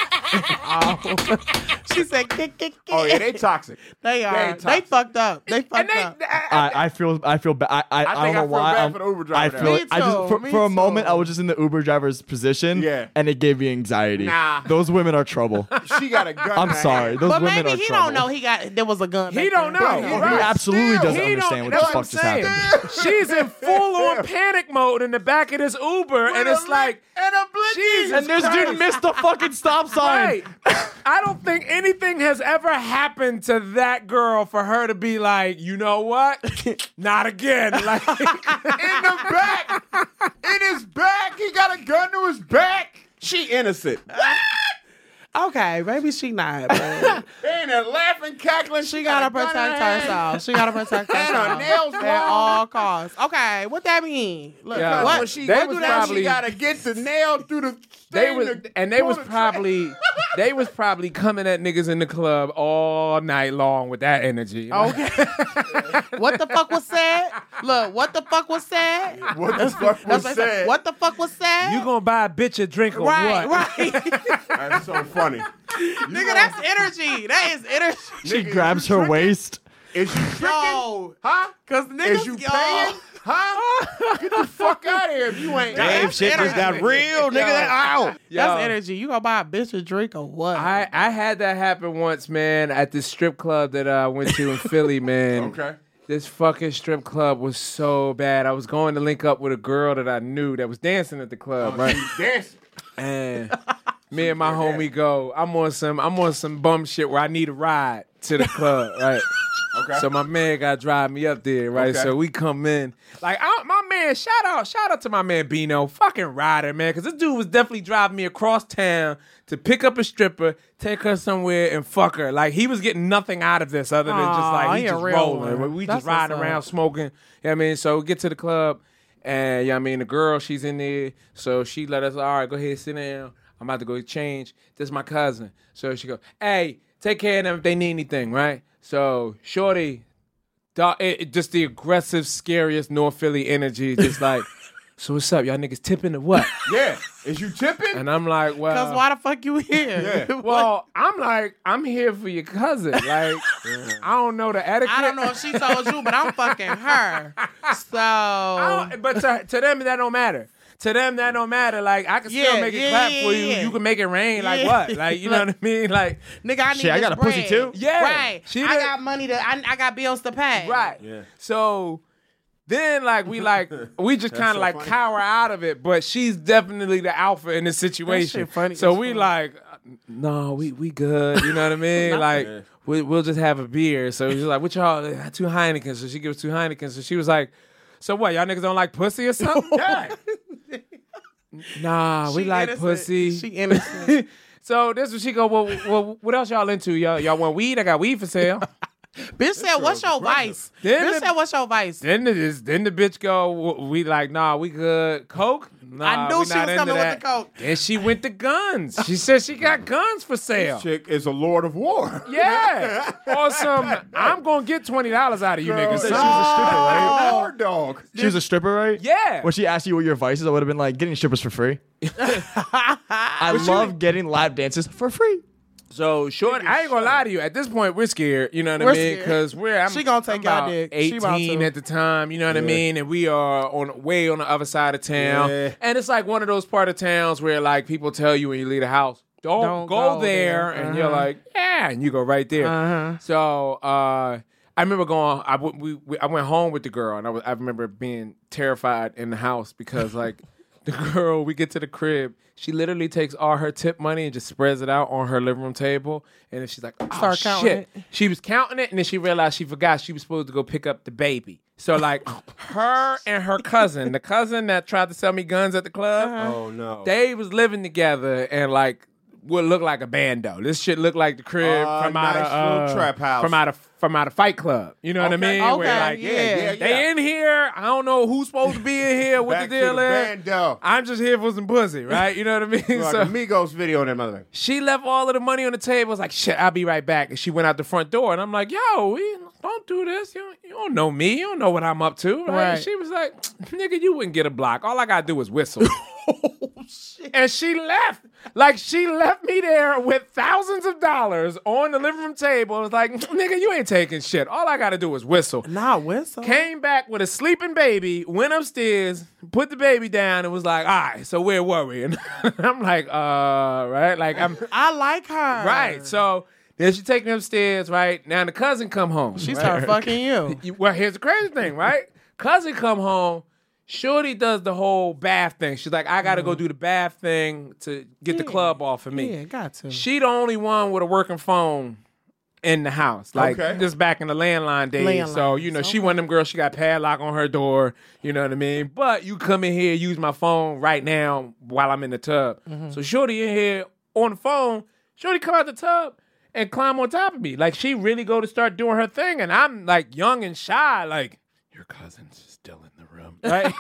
She said, kick. Oh yeah, they toxic. They are. They toxic. fucked up. They And fucked they, up. I feel bad. I don't think know I feel why. bad for the Uber driver I now. feel Me I just too, for, me for a too. moment I was just in the Uber driver's position. Yeah. And it gave me anxiety. Nah. Those women are trouble. She got a gun. in I'm her sorry. hand. Those But women maybe are he trouble. don't know there was a gun. he back don't there. know. Bro, He Right. absolutely Still, doesn't He understand don't- what that's the fuck I'm just saying. happened. She's in full on panic mode in the back of this Uber, and it's like, and a blicky. Jesus And this Christ. dude missed the fucking stop sign. Right. I don't think anything has ever happened to that girl for her to be like, you know what? Not again. Like, in the back. In his back. He got a gun to his back. She innocent. Okay, maybe she not. But They in there laughing, cackling. she gotta got a gun in protect her hand. herself. She gotta protect And her herself nails at long. all costs. Okay, what that mean? Look, Yeah. Because what? when she They go was through that, probably- she gotta get the nail through the they thing was to and they was pull the probably they was probably coming at niggas in the club all night long with that energy. Okay. What the fuck was said? Look, what the fuck was said? What the fuck was That's said? what the fuck was said? You gonna buy a bitch a drink or right, what? right. That's so funny. Nigga, that's energy. That is energy. She Nigga, grabs is you her tricking? waist. Is you tricking? Yo, Huh? cause niggas, Is you yo, paying? Huh? Get the fuck out of here if you ain't. Damn, shit just got real, nigga. That out. That's Yo. energy. You gonna buy a bitch a drink or what? I had that happen once, man, at this strip club that I went to in Philly, man. Okay. This fucking strip club was so bad. I was going to link up with a girl that I knew that was dancing at the club, right? She's dancing. And me and my homie go, I'm on some bum shit where I need a ride to the club, right? Okay. So my man got to drive me up there, right? Okay. So we come in. Like, my man, shout out to my man Bino, fucking rider, man, because this dude was definitely driving me across town to pick up a stripper, take her somewhere, and fuck her. Like, he was getting nothing out of this other than just like, he he a just real rolling. one. We That's just riding what's up. around smoking. You know what I mean? So we get to the club, and, you know what I mean, the girl, she's in there. So she let us, all right, go ahead, sit down. I'm about to go change. This is my cousin. So she go, hey, take care of them if they need anything, right? So, shorty, just the aggressive, scariest North Philly energy, just like so what's up? Y'all niggas tipping or what? Yeah. Is you tipping? And I'm like, well. Because why the fuck you here? Yeah. Well, I'm like, I'm here for your cousin. Like, I don't know the etiquette. I don't know if she told you, but I'm fucking her. So. But to them, that don't matter. To them, that don't matter. Like, I can still make it clap for you. You can make it rain. Like, what? Like, you know what I mean? Like, nigga, I need shit, I got a pussy bread. too? Yeah. Right. I got money I got bills to pay. right. Yeah. So then, like, we just kind of like funny. cower out of it. But she's definitely the alpha in this situation. shit funny So as we fuck. like, no, we good. You know what I mean? Like, we'll just have a beer. So she's like, what y'all? 2 Heinekens. So she gives 2 Heinekens. So she was like, so what? Y'all niggas don't like pussy or something? Yeah. Nah, we She like innocent. pussy. She innocent. So this was she go, well, what else y'all into? Y'all want weed? I got weed for sale. Bitch said, what's your vice? Then Bitch the- said, what's your vice? Then the bitch go, we like, nah, we good. Coke? Nah, I knew we she not was into coming with that. the coke. Then she went to guns. She said she got guns for sale. Chick is a lord of war. Yeah. Awesome. I'm going to get $20 out of you niggas. She was a stripper, right? War dog. She was a stripper, right? Yeah. When she asked you what your vices, I would have been like, getting strippers for free. I love getting lap dances for free. So short, I ain't gonna lie to you. At this point, we're scared. You know what I We're mean? scared. Because She gonna take I'm y'all about dick. She about 18 to. at the time. You know what I mean? And we are way on the other side of town. Yeah. And it's like one of those part of towns where like people tell you when you leave the house, don't go there, and you're like, yeah, and you go right there. So I remember going. I went home with the girl, and I remember being terrified in the house because like. The girl, we get to the crib. She literally takes all her tip money and just spreads it out on her living room table. And then she's like, oh, Start counting shit. it. She was counting it, and then she realized she forgot she was supposed to go pick up the baby. So, like, her and her cousin, the cousin that tried to sell me guns at the club, Oh, no. they was living together and, like, would look like a bando. This shit looked like the crib from out nice of little trap house. from out of Fight Club. You know what I mean? Okay, Where, like, yeah. they in here. I don't know who's supposed to be in here. What Back the to deal the is? bando. I'm just here for some pussy, right? You know what I mean? Like So a Migos video on that mother. she left all of the money on the table. I was like, shit, I'll be right back. And she went out the front door. And I'm like, yo, don't do this. You don't know me. You don't know what I'm up to, right? Right. She was like, nigga, you wouldn't get a block. All I got to do is whistle. And she left. Like, she left me there with thousands of dollars on the living room table. I was like, nigga, you ain't taking shit. All I got to do is whistle. Not whistle. Came back with a sleeping baby, went upstairs, put the baby down, and was like, all right, so where were we? And I'm like, right? Like, I'm I like her. right. So then she take me upstairs, right? Now the cousin come home. She right? started fucking you. Well, here's the crazy thing, right? Cousin come home. Shorty does the whole bath thing. She's like, I got to go do the bath thing to get the club off of me. Yeah, got to. She the only one with a working phone in the house. Like, Okay. this back in the landline days. So, you know, she one of them girls, she got padlock on her door. You know what I mean? But you come in here, use my phone right now while I'm in the tub. So Shorty in here on the phone. Shorty come out the tub and climb on top of me. Like, she really go to start doing her thing. And I'm, like, young and shy. Like, your cousin's still in the room. Right?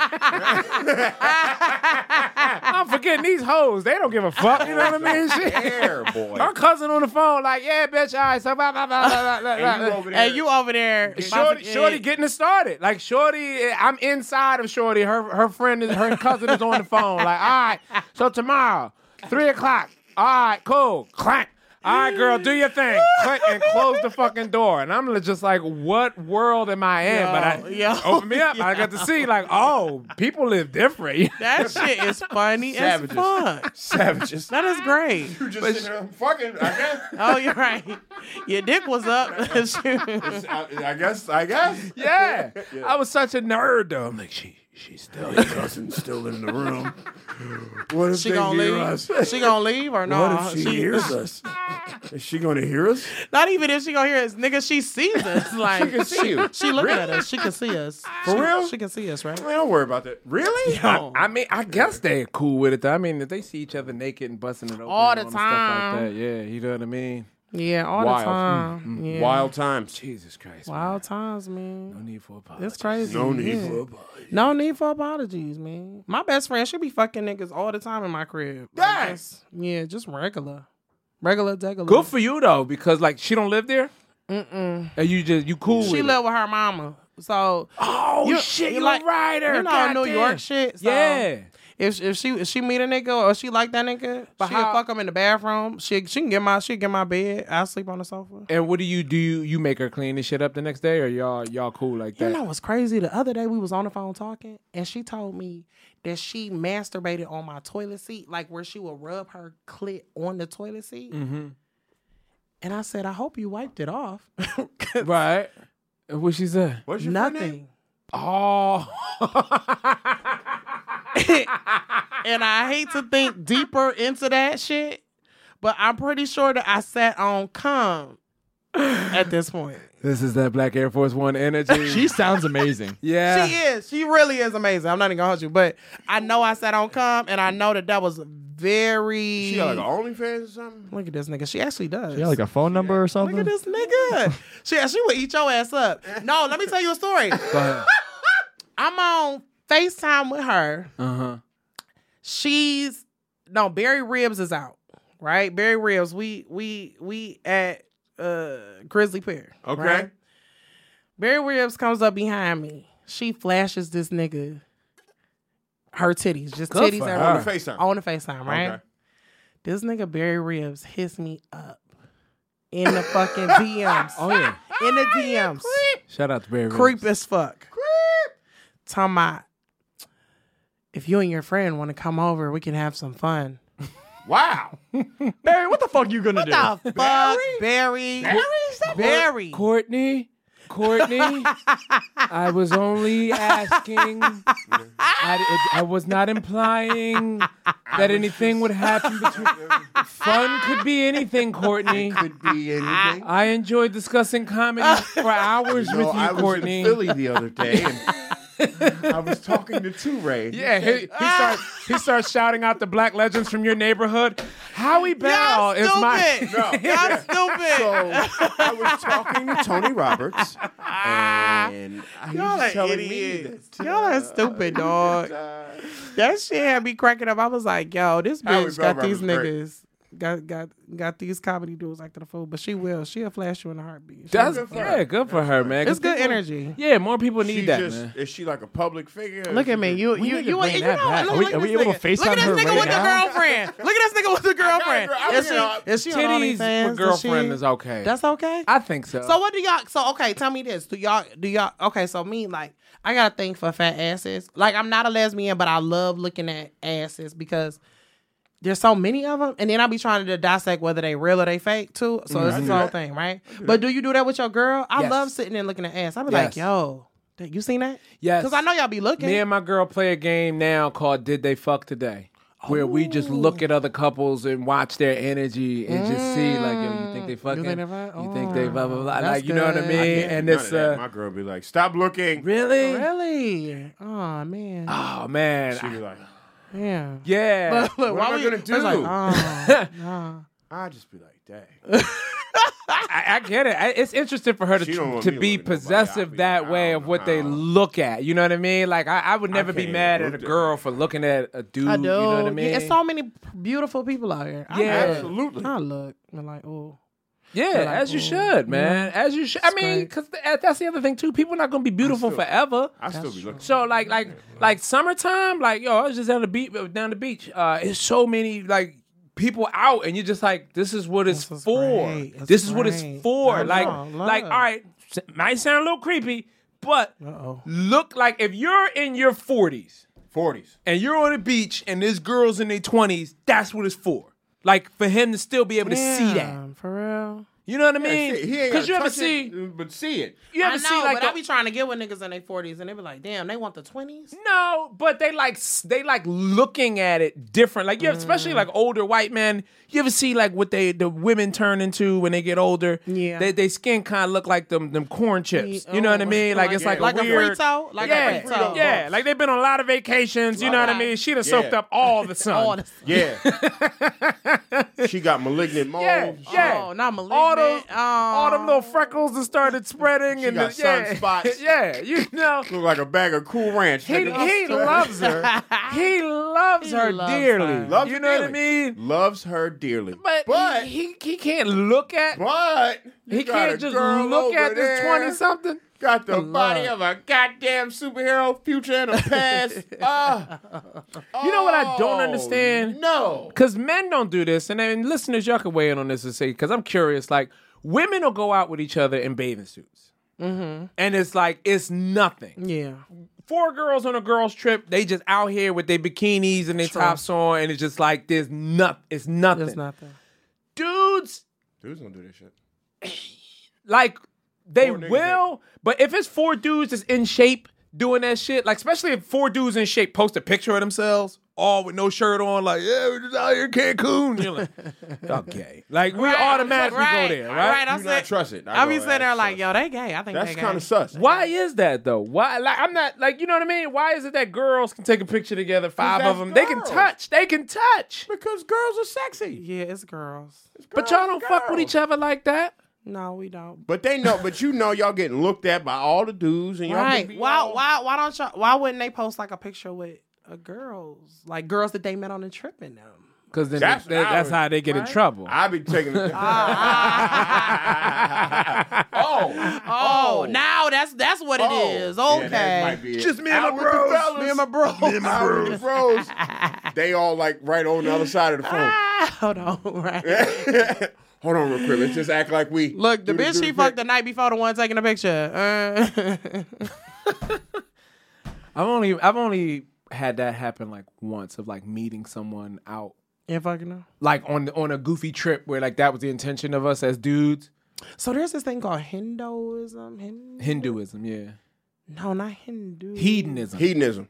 I'm forgetting these hoes. They don't give a fuck. You know what I mean? Shit. Air boy. Her cousin on the phone, like, yeah, bitch, all right, so blah, blah, blah, blah, blah, And you blah. over there. And you over there. Shorty getting it started. Like, Shorty, I'm inside of Shorty. Her cousin is on the phone. Like, all right, so tomorrow, 3 o'clock. All right, cool. Clank. All right, girl, do your thing. Click and close the fucking door. And I'm just like, what world am I in? But open me up. I got to see, like, oh, people live different. That shit is funny Savages. as fuck. Savages. That is great. You just sitting there fucking, I guess. Oh, you're right. Your dick was up. I guess. Yeah. I was such a nerd, though. I'm like, she's still Your cousin's still in the room. What if She they gonna hear leave? us? She gonna leave or no? What if she hears us? Is she gonna hear us? Not even if she gonna hear us, nigga. She sees us. Like She can see you. She looking at us. She can see us. For real? She can see us, right? Man, don't worry about that. Really? I mean, I guess they're cool with it, though. I mean, if they see each other naked and busting it open All the and stuff like time. that, yeah, you know what I mean? Yeah, all Wild. the time. Yeah. Wild times. Jesus Christ. Wild times, man. No need for apology. It's crazy. No need yeah. for apology. No need for apologies, man. My best friend, she be fucking niggas all the time in my crib. Dang. Just regular. Regular, degular. Good for you, though, because, like, she don't live there? Mm-mm. And you cool with She it? live with her mama. So shit, you like a writer. You know Goddamn. New York shit. So Yeah. If she meet a nigga or she like that nigga, she'll fuck him in the bathroom. She can get my bed. I'll sleep on the sofa. And what do? You make her clean this shit up the next day, or y'all cool like that? You know what's crazy? The other day we was on the phone talking, and she told me that she masturbated on my toilet seat, like where she would rub her clit on the toilet seat. Mm-hmm. And I said, I hope you wiped it off. Right. What she said? What's your Nothing. Oh. And I hate to think deeper into that shit, but I'm pretty sure that I sat on cum at this point. This is that Black Air Force One energy. She sounds amazing. Yeah. She is. She really is amazing. I'm not even gonna hold you, but I know I sat on cum, and I know that was very. She got like an OnlyFans or something? Look at this nigga. She actually does. She got like a phone number or something. Look at this nigga. she would eat your ass up. No, let me tell you a story. Go ahead. I'm on FaceTime with her. Uh-huh. Barry Ribs is out, right? Barry Ribs. We at Grizzly Pear. Okay. Right? Barry Ribs comes up behind me. She flashes this nigga her titties. Just Good titties for at her. On the FaceTime. On the FaceTime, right? Okay. This nigga Barry Ribs hits me up in the fucking DMs. Oh yeah. In the DMs. Shout out to Barry. Creep as fuck. Talking about, if you and your friend want to come over, we can have some fun. Wow. Barry, what the fuck you gonna do? What the fuck, Barry? Barry. Courtney, I was only asking. I was not implying that anything would happen between. Fun could be anything, Courtney. Could be anything. I enjoyed discussing comedy for hours with you, I was Courtney. in Philly the other day, and I was talking to Two-Ray. Yeah, he starts shouting out the black legends from your neighborhood. Howie Bell is my. Y'all stupid. So I was talking to Tony Roberts, and he Y'all was are telling idiots. me that Y'all are stupid, dog. That shit had me cracking up. I was like, yo, this Howie bitch Bell got these was great. niggas. Got these comedy dudes acting a fool, but she'll flash you in a heartbeat. That's good for her, man. It's good energy. Yeah, more people need that, man. Is she like a public figure? Look at me, you bring that back. Look Are we at able this to nigga. FaceTime Look at her this nigga right with the now? girlfriend. Look at this nigga with the girlfriend. Is she on Titties OnlyFans? with girlfriend Does is okay. That's okay. I think so. So what do y'all? So okay, tell me this. Do y'all? Okay, so me, like, I got a thing for fat asses. Like, I'm not a lesbian, but I love looking at asses because there's so many of them, and then I be trying to dissect whether they real or they fake too. So it's this whole thing, right? But do you do that with your girl? I Yes. love sitting and looking at ass. I be Yes. like, yo, you seen that? Yes. Because I know y'all be looking. Me and my girl play a game now called Did They Fuck Today? Where we just look at other couples and watch their energy and just see, like, yo, you think they fucking? think they fuck? You think they blah, blah, blah. That's Like, you know what I good. mean? And it's, my girl be like, "Stop looking." really? Really? Oh man. Oh, man. She be like, Yeah. Yeah. Look, "What am I gonna it's do?" like, nah. I just be like, "Dang." I get it. It's interesting for her She don't want to me be looking at nobody. possessive I be that like, way I of don't what know they how. look at. You know what I mean? Like, I would never be can't mad even at a look girl at for looking at a dude. I do. You know what I mean? It's so many beautiful people out here. Yeah. Absolutely. I look. I'm like, oh. Yeah, Like, as you oh, should, man. As you should. I It's mean, great. because that's the other thing too. People are not gonna be beautiful forever. I still be looking. So like summertime, like yo, I was just down the beach. It's so many like people out, and you're just like, this is what it's This is for. great. It's This is what it's great. for. I Like know, love. all right, might sound a little creepy, but Uh-oh. look like if you're in your 40s 40s. and you're on the beach and there's girls in their 20s, that's what it's for. Like for him to still be able to see that. Damn, for real. You know what I mean? He ain't Because you gotta ever touch see. it, but see it. You I ever know, see like but I be trying to get with niggas in their 40s, and they be like, damn, they want the 20s? no, but they like looking at it different. Like you have, especially like older white men. You ever see like what the women turn into when they get older? Yeah. they skin kind of look like them corn chips. You know what I mean? Like it's like Like a a weird. Frito? Like yeah, a Frito. yeah. Like they've been on a lot of vacations. You know what I mean? She done soaked up all the sun. All the- Yeah. She got malignant mold. Yeah. Oh, not malignant. All them little freckles that started spreading. She and got sunspots. Yeah, you know. Look like a bag of Cool Ranch. He loves her. He loves her loves dearly. her. Loves you her know what I dearly. mean? Loves her dearly. But he can't look at. But He you got can't a just girl look over at this there, 20-something. Got the For body love. of a goddamn superhero, future and a past. You know what I don't understand? No. Because men don't do this, and then listeners, y'all can weigh in on this and say, because I'm curious, like, women will go out with each other in bathing suits. Mm-hmm. And it's like, it's nothing. Yeah. 4 girls on a girls trip, they just out here with their bikinis and their tops on, and it's just like, it's nothing. There's nothing. Dudes, Dudes gonna do this shit. like, they 4 niggas will, but if it's 4 dudes that's in shape doing that shit, like, especially if 4 dudes in shape post a picture of themselves, all with no shirt on, like, yeah, we're just out here in Cancun. You're like, okay. Like, we automatically go there, right? I Do not trust it. I be sitting there like, yo, they gay. I think that's they gay. kind of sus. Why is that, though? Why? Like, I'm not, like, you know what I mean? Why is it that girls can take a picture together, 5 of them? that's They can girls. touch. They can touch. Because girls are sexy. Yeah, it's girls. But y'all don't fuck with each other like that? No, we don't. But they know. But you know, y'all getting looked at by all the dudes, and y'all Right. gonna be Why all- don't y'all, why wouldn't they post like a picture with girls? Like girls that they met on the trip in them. Because then That's what I that's would- how they get in right? trouble. I be taking. The Oh, now that's what it is. Okay. Yeah, that might be it. Just me and Out my with the bros. fellas. Me and my bros. Out with the bros. They all like right on the other side of the phone. Hold on, right. Hold on real quick. Let's just act like we Look, the do bitch do she fucked the night before the one taking the picture. I've only had that happen like once of like meeting someone out You fucking know. like on a goofy trip where like that was the intention of us as dudes. So there's this thing called Hinduism. Hinduism, yeah. No, not Hindu. Hedonism. Hedonism.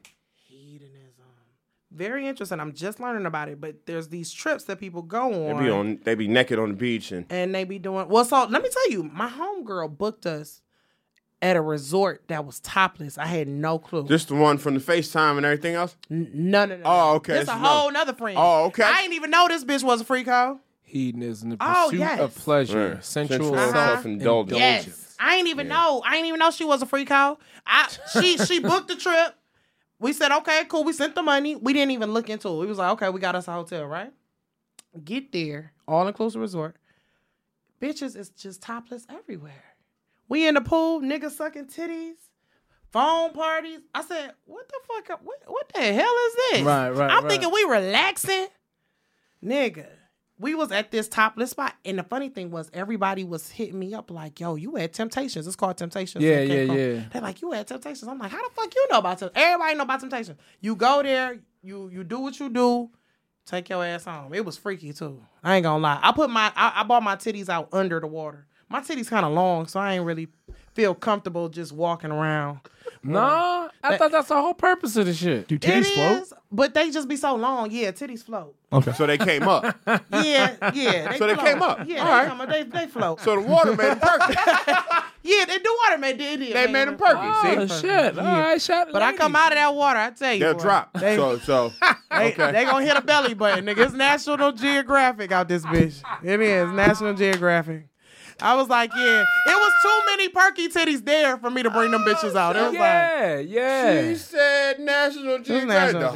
Very interesting. I'm just learning about it, but there's these trips that people go on. They be naked on the beach and they be doing well. So let me tell you, my homegirl booked us at a resort that was topless. I had no clue. just the one from the FaceTime and everything else. None of that. Oh, okay. It's a It's whole nother friend. Oh, okay. I didn't even know this bitch was a freak hoe. Hedonism, the Oh, pursuit yes. of pleasure, Right. sensual Sensual self-indulgence. Yes. I ain't even know. I ain't even know she was a freak hoe. She booked the trip. We said, okay, cool. We sent the money. We didn't even look into it. We was like, okay, we got us a hotel, right? Get there, all-inclusive resort. Bitches is just topless everywhere. We in the pool, niggas sucking titties, phone parties. I said, what the fuck? What the hell is this? Right. I'm thinking we relaxing. Nigga, we was at this topless spot. And the funny thing was everybody was hitting me up like, yo, you at Temptations. It's called Temptations. Yeah, in Cancun. yeah. They're like, you at Temptations. I'm like, how the fuck you know about Temptations? Everybody know about Temptations. You go there, you do what you do, take your ass home. It was freaky too. I ain't gonna lie. I bought my titties out under the water. My titties kind of long, so I ain't really feel comfortable just walking around. Nah, I thought that's the whole purpose of the shit. Do It titties float? is, but they just be so long. Yeah, titties float. Okay. So they came up. Yeah. So they float. came up. Yeah, All they right. come up. They float. So the water made them perky. Yeah, they do water, man. They They made them perky. Oh, See, shit. All right, shout But I come out of that water, I tell you. they'll boy, drop. They, So they okay. gonna hit a belly button, nigga. It's National Geographic out this bitch. It is National Geographic. I was like, yeah, it was too many perky titties there for me to bring them bitches out. It was like, Yeah. She said National Geographic. National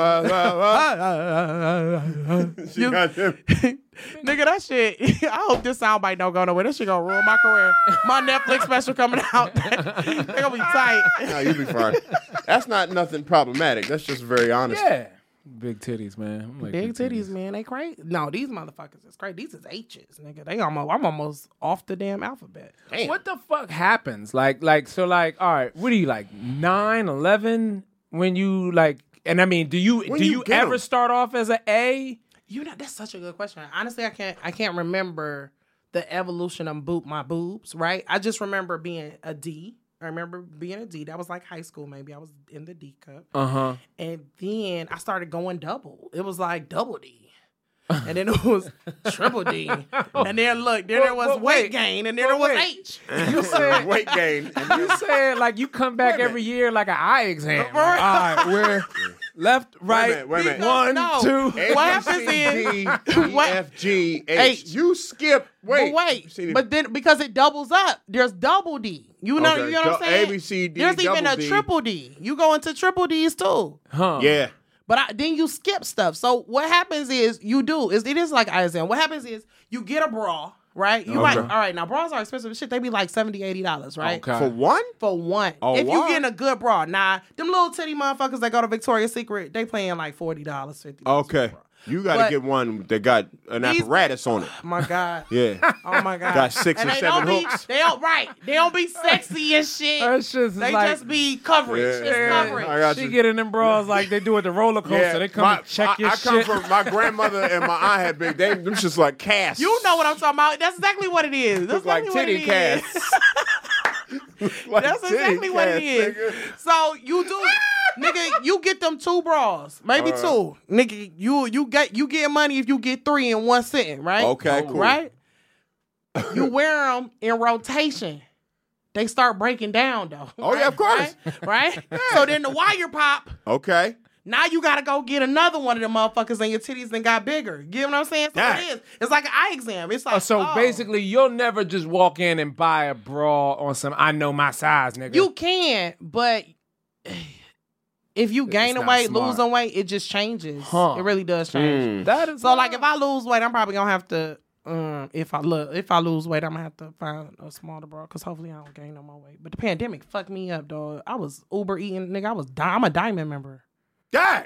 She got them. nigga, that shit. I hope this soundbite don't go nowhere. This shit gonna ruin my career. My Netflix special coming out. They gonna be tight. No, you'll be fine. That's not nothing problematic. That's just very honest. Yeah. Big titties, man. I'm like, Big titties, man. They crazy. No, these motherfuckers is crazy. These is H's, nigga. I'm almost off the damn alphabet. Damn. What the fuck happens? All right, what are you like 9, 11 when you like, and I mean, do you get ever 'em? start off as an A? You know, that's such a good question. Honestly, I can't remember the evolution of my boobs, right? I just remember being a D. I remember being a D. That was like high school, maybe. I was in the D cup. Uh-huh. And then I started going double. It was like double D. And then it was triple D. And then look, there was but weight wait. gain, and then there was wait. H. You said Weight gain. you said like you come back every year like an eye exam. All right, we're left, right, Wait a minute. one, No. two. What happens is- E, What- F, G, H. H. You skip. Wait. But then because it doubles up, there's double D. You know, Okay. you know what I'm saying? A, B, C, D, There's even double a D. triple D. You go into triple D's too. Huh. Yeah. But then you skip stuff. So what happens is it is like ISM. What happens is you get a bra, right? You might, all right, now bras are expensive as shit. They be like $70, $80, right? For one? For one. Oh, if you what? getting a good bra. Now, them little titty motherfuckers that go to Victoria's Secret, they paying like $40, $50. Okay. You got to But get one that got an these- apparatus on it. Oh my God. Yeah. Oh my God. Got 6 and they 7 don't hooks. They don't be sexy and shit. That's just They like- just be coverage. Yeah. It's Yeah. coverage. I got She you. get in them bras like they do at the roller coaster. They come and check your I come shit. from my grandmother and my aunt had big. Them just like casts. You know what I'm talking about. That's exactly what it is. That's Look like exactly titty what it is. casts. Like That's titty exactly what it casts, is. nigga. So you do, nigga. You get them 2 bras, maybe 2, nigga. You get money if you get 3 in one sitting, right? Okay, cool. Right. You wear them in rotation. They start breaking down though. Oh, yeah, of course. Right? So then the wire pop. Okay. Now you gotta go get another one of them motherfuckers and your titties then got bigger. You know what I'm saying? So Yeah. it is. It's like an eye exam. It's like So basically, you'll never just walk in and buy a bra on some I know my size, nigga. you can, but if you gaining not weight, smart. losing weight, it just changes. Huh. It really does change. That is So like if I lose weight, I'm probably gonna have to. If I lose weight, I'm gonna have to find a smaller bra because hopefully I don't gain no more weight. But the pandemic fucked me up, dog. I was Uber eating, nigga. I'm a Diamond member. God.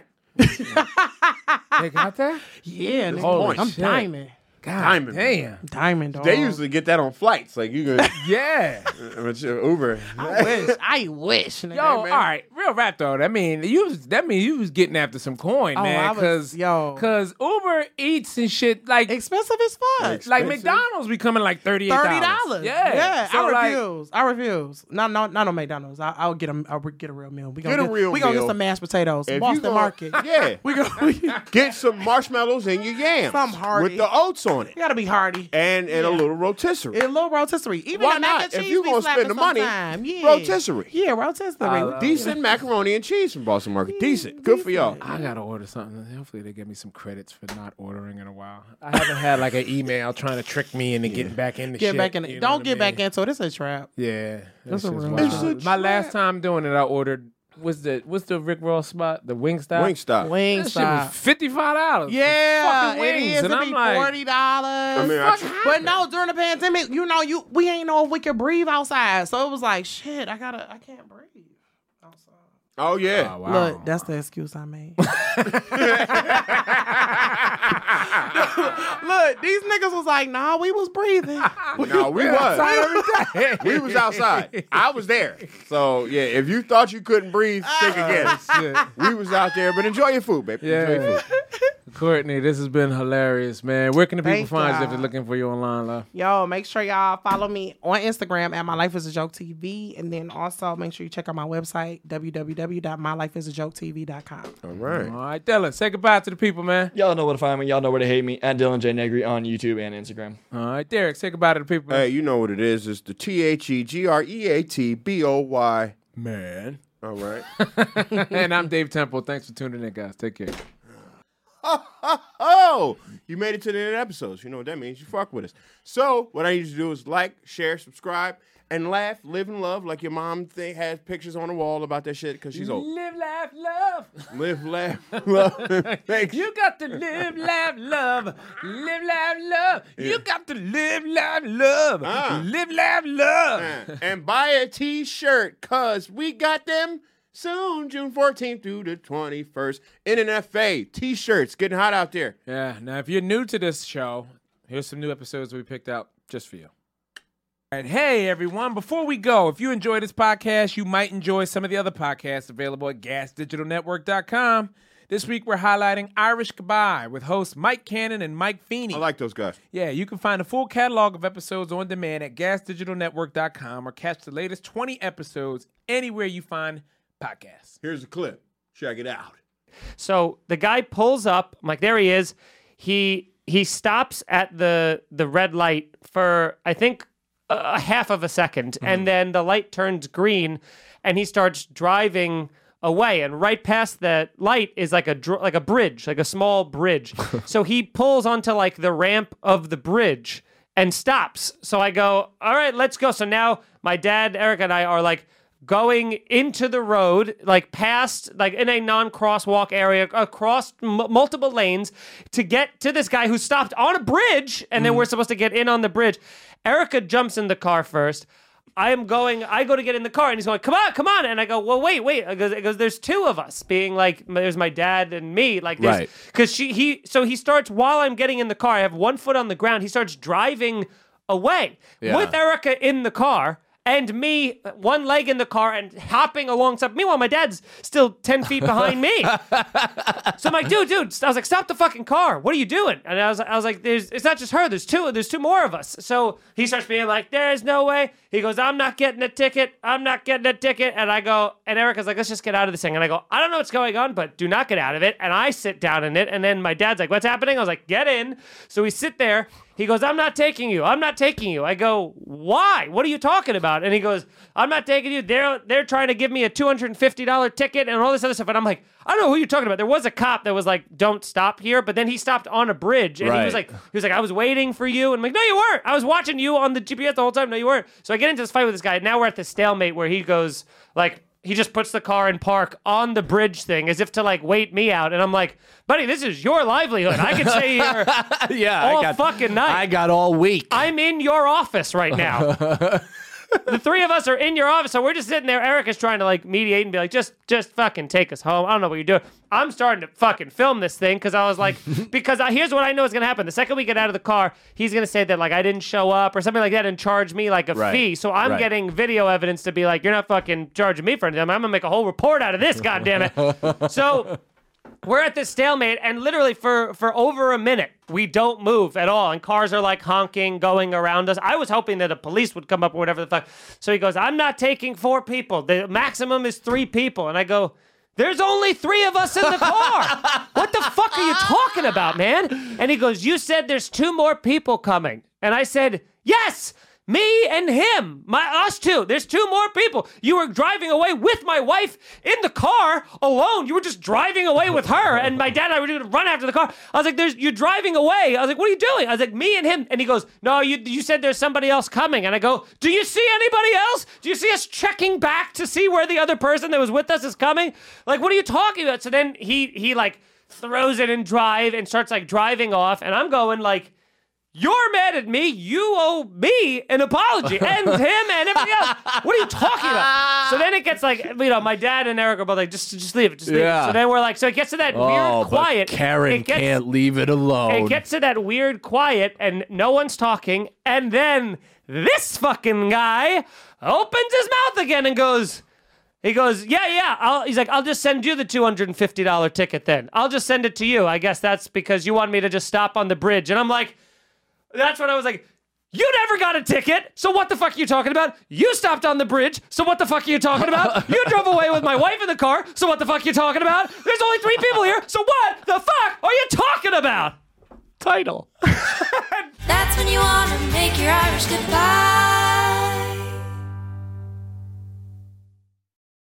They got that? Yeah, nigga. Holy I'm shit. Diamond. God Diamond. damn. Diamond, dog. They usually get that on flights. Like you can Yeah. with your Uber. I wish. Nigga. Yo, all right, real rap though. That mean you was getting after some coin, Oh, man. I was- yo. Cause Uber Eats and shit like Expensive as fuck. like McDonald's becoming like $38. $30. Yeah. So, I like, refuse. I refuse. No, not on McDonald's. I'll get a real meal. We Get a real We gonna meal. get some mashed potatoes. If you Boston gonna- Market. Yeah. We go. Get some marshmallows in your yams. Some hearty. with the oats on it. You gotta be hearty. And a little rotisserie. A little rotisserie. Even Why the mac not? and If cheese you be gonna slapping spend the money, sometime. Yeah. rotisserie. Yeah, rotisserie. Decent macaroni and cheese from Boston Market. Decent. Good for y'all. I gotta order something. Hopefully they give me some credits for not ordering in a while. I haven't had like an email trying to trick me into getting back in the Get shit. back in you it. know Don't what get I mean? back into it. It's a trap. Yeah, That's a shit's real wild. trap. My last time doing it, I ordered. What's the Rick Ross spot? The Wingstop. Wingstop. That shit was $55. Yeah, fucking it wings. is. And It'd I'm be like, $40. I mean, I But no, during the pandemic, we ain't know if we could breathe outside. So it was like, shit, I can't breathe outside. Oh yeah. Oh, wow. Look, that's the excuse I made. Look, these niggas was like, nah, we was breathing. No, we was. every day. We was outside. I was there. So yeah, if you thought you couldn't breathe, think again. We was out there, but enjoy your food, baby. Enjoy your Yeah. food. Courtney, this has been hilarious, man. Where can the people Thank find you if y'all. they're looking for you online, love? Yo, make sure y'all follow me on Instagram at My Life Is a Joke TV. And then also make sure you check out my website, www.mylifeisajoketv.com. All right. All right, Dylan, say goodbye to the people, man. Y'all know where to find me. Y'all know where to hate me. At Dylan J. Negri on YouTube and Instagram. All right, Derek, say goodbye to the people. Hey, you know what it is. It's the TheGreatBoy. Man. All right. And I'm Dave Temple. Thanks for tuning in, guys. Take care. Oh, you made it to the end of the episodes. You know what that means. You fuck with us. So what I need you to do is like, share, subscribe, and laugh, live, and love like your mom has pictures on the wall about that shit because she's old. Live, laugh, love. Live, laugh, love. Thanks. You got to live, laugh, love. Live, laugh, love. You got to live, laugh, love. Live, laugh, love. And buy a t-shirt because we got them soon, June 14th through the 21st. NNFA t-shirts getting hot out there. Yeah, now if you're new to this show, here's some new episodes we picked out just for you. All right, hey everyone, before we go, if you enjoy this podcast, you might enjoy some of the other podcasts available at gasdigitalnetwork.com. This week we're highlighting Irish Goodbye with hosts Mike Cannon and Mike Feeney. I like those guys. Yeah, you can find a full catalog of episodes on demand at gasdigitalnetwork.com or catch the latest 20 episodes anywhere you find podcasts. Here's a clip. Check it out. So the guy pulls up. I'm like, there he is. He stops at the red light for, I think, a half of a second. And then the light turns green and he starts driving away. And right past the light is like a bridge, like a small bridge. So he pulls onto like the ramp of the bridge and stops. So I go, all right, let's go. So now my dad, Eric, and I are like going into the road, like past, like in a non-crosswalk area, across multiple lanes to get to this guy who stopped on a bridge, and then we're supposed to get in on the bridge. Erica jumps in the car first. I go to get in the car, and he's going, come on. And I go, well, wait. It goes, there's two of us, being like, there's my dad and me. Like, Right. Because he starts, while I'm getting in the car, I have one foot on the ground. He starts driving away with Erica in the car. And me, one leg in the car and hopping alongside. Meanwhile, my dad's still 10 feet behind me. So I'm like, dude. I was like, stop the fucking car. What are you doing? And I was like, it's not just her. There's two more of us. So he starts being like, there's no way. He goes, I'm not getting a ticket. And I go, and Erica's like, let's just get out of this thing. And I go, I don't know what's going on, but do not get out of it. And I sit down in it. And then my dad's like, what's happening? I was like, get in. So we sit there. He goes, I'm not taking you. I go, why? What are you talking about? And he goes, I'm not taking you. They're trying to give me a $250 ticket and all this other stuff. And I'm like, I don't know who you're talking about. There was a cop that was like, don't stop here. But then he stopped on a bridge. And he was like, I was waiting for you. And I'm like, no, you weren't. I was watching you on the GPS the whole time. No, you weren't. So I get into this fight with this guy. Now we're at the stalemate where he goes, like, he just puts the car in park on the bridge thing as if to like wait me out. And I'm like, buddy, this is your livelihood. I can stay here all fucking night. I got all week. I'm in your office right now. The three of us are in your office, so we're just sitting there. Erica's trying to like mediate and be like, just fucking take us home. I don't know what you're doing. I'm starting to fucking film this thing because I was like, here's what I know is going to happen. The second we get out of the car, he's going to say that like I didn't show up or something like that and charge me like a fee. So I'm getting video evidence to be like, you're not fucking charging me for anything. I'm going to make a whole report out of this, goddammit. So we're at this stalemate, and literally for over a minute, we don't move at all. And cars are like honking, going around us. I was hoping that a police would come up or whatever the fuck. So he goes, I'm not taking 4 people. The maximum is 3 people. And I go, there's only 3 of us in the car. What the fuck are you talking about, man? And he goes, you said there's 2 more people coming. And I said, yes. Me and him, us two. There's 2 more people. You were driving away with my wife in the car alone. You were just driving away with her, and my dad and I were going to run after the car. I was like, you're driving away. I was like, what are you doing? I was like, me and him. And he goes, no, you said there's somebody else coming. And I go, do you see anybody else? Do you see us checking back to see where the other person that was with us is coming? Like, what are you talking about? So then he like throws it in drive and starts like driving off, and I'm going like, you're mad at me. You owe me an apology, and him and everybody else. What are you talking about? So then it gets like, my dad and Eric are both like, just leave it, just leave it. So then we're like, so it gets to that weird quiet. Karen can't leave it alone. It gets to that weird quiet, and no one's talking, and then this fucking guy opens his mouth again and goes, yeah. He's like, I'll just send you the $250 ticket then. I'll just send it to you. I guess that's because you want me to just stop on the bridge. And I'm like, that's when I was like, you never got a ticket, so what the fuck are you talking about? You stopped on the bridge, so what the fuck are you talking about? You drove away with my wife in the car, so what the fuck are you talking about? There's only 3 people here, so what the fuck are you talking about? Title. That's when you want to make your Irish goodbye.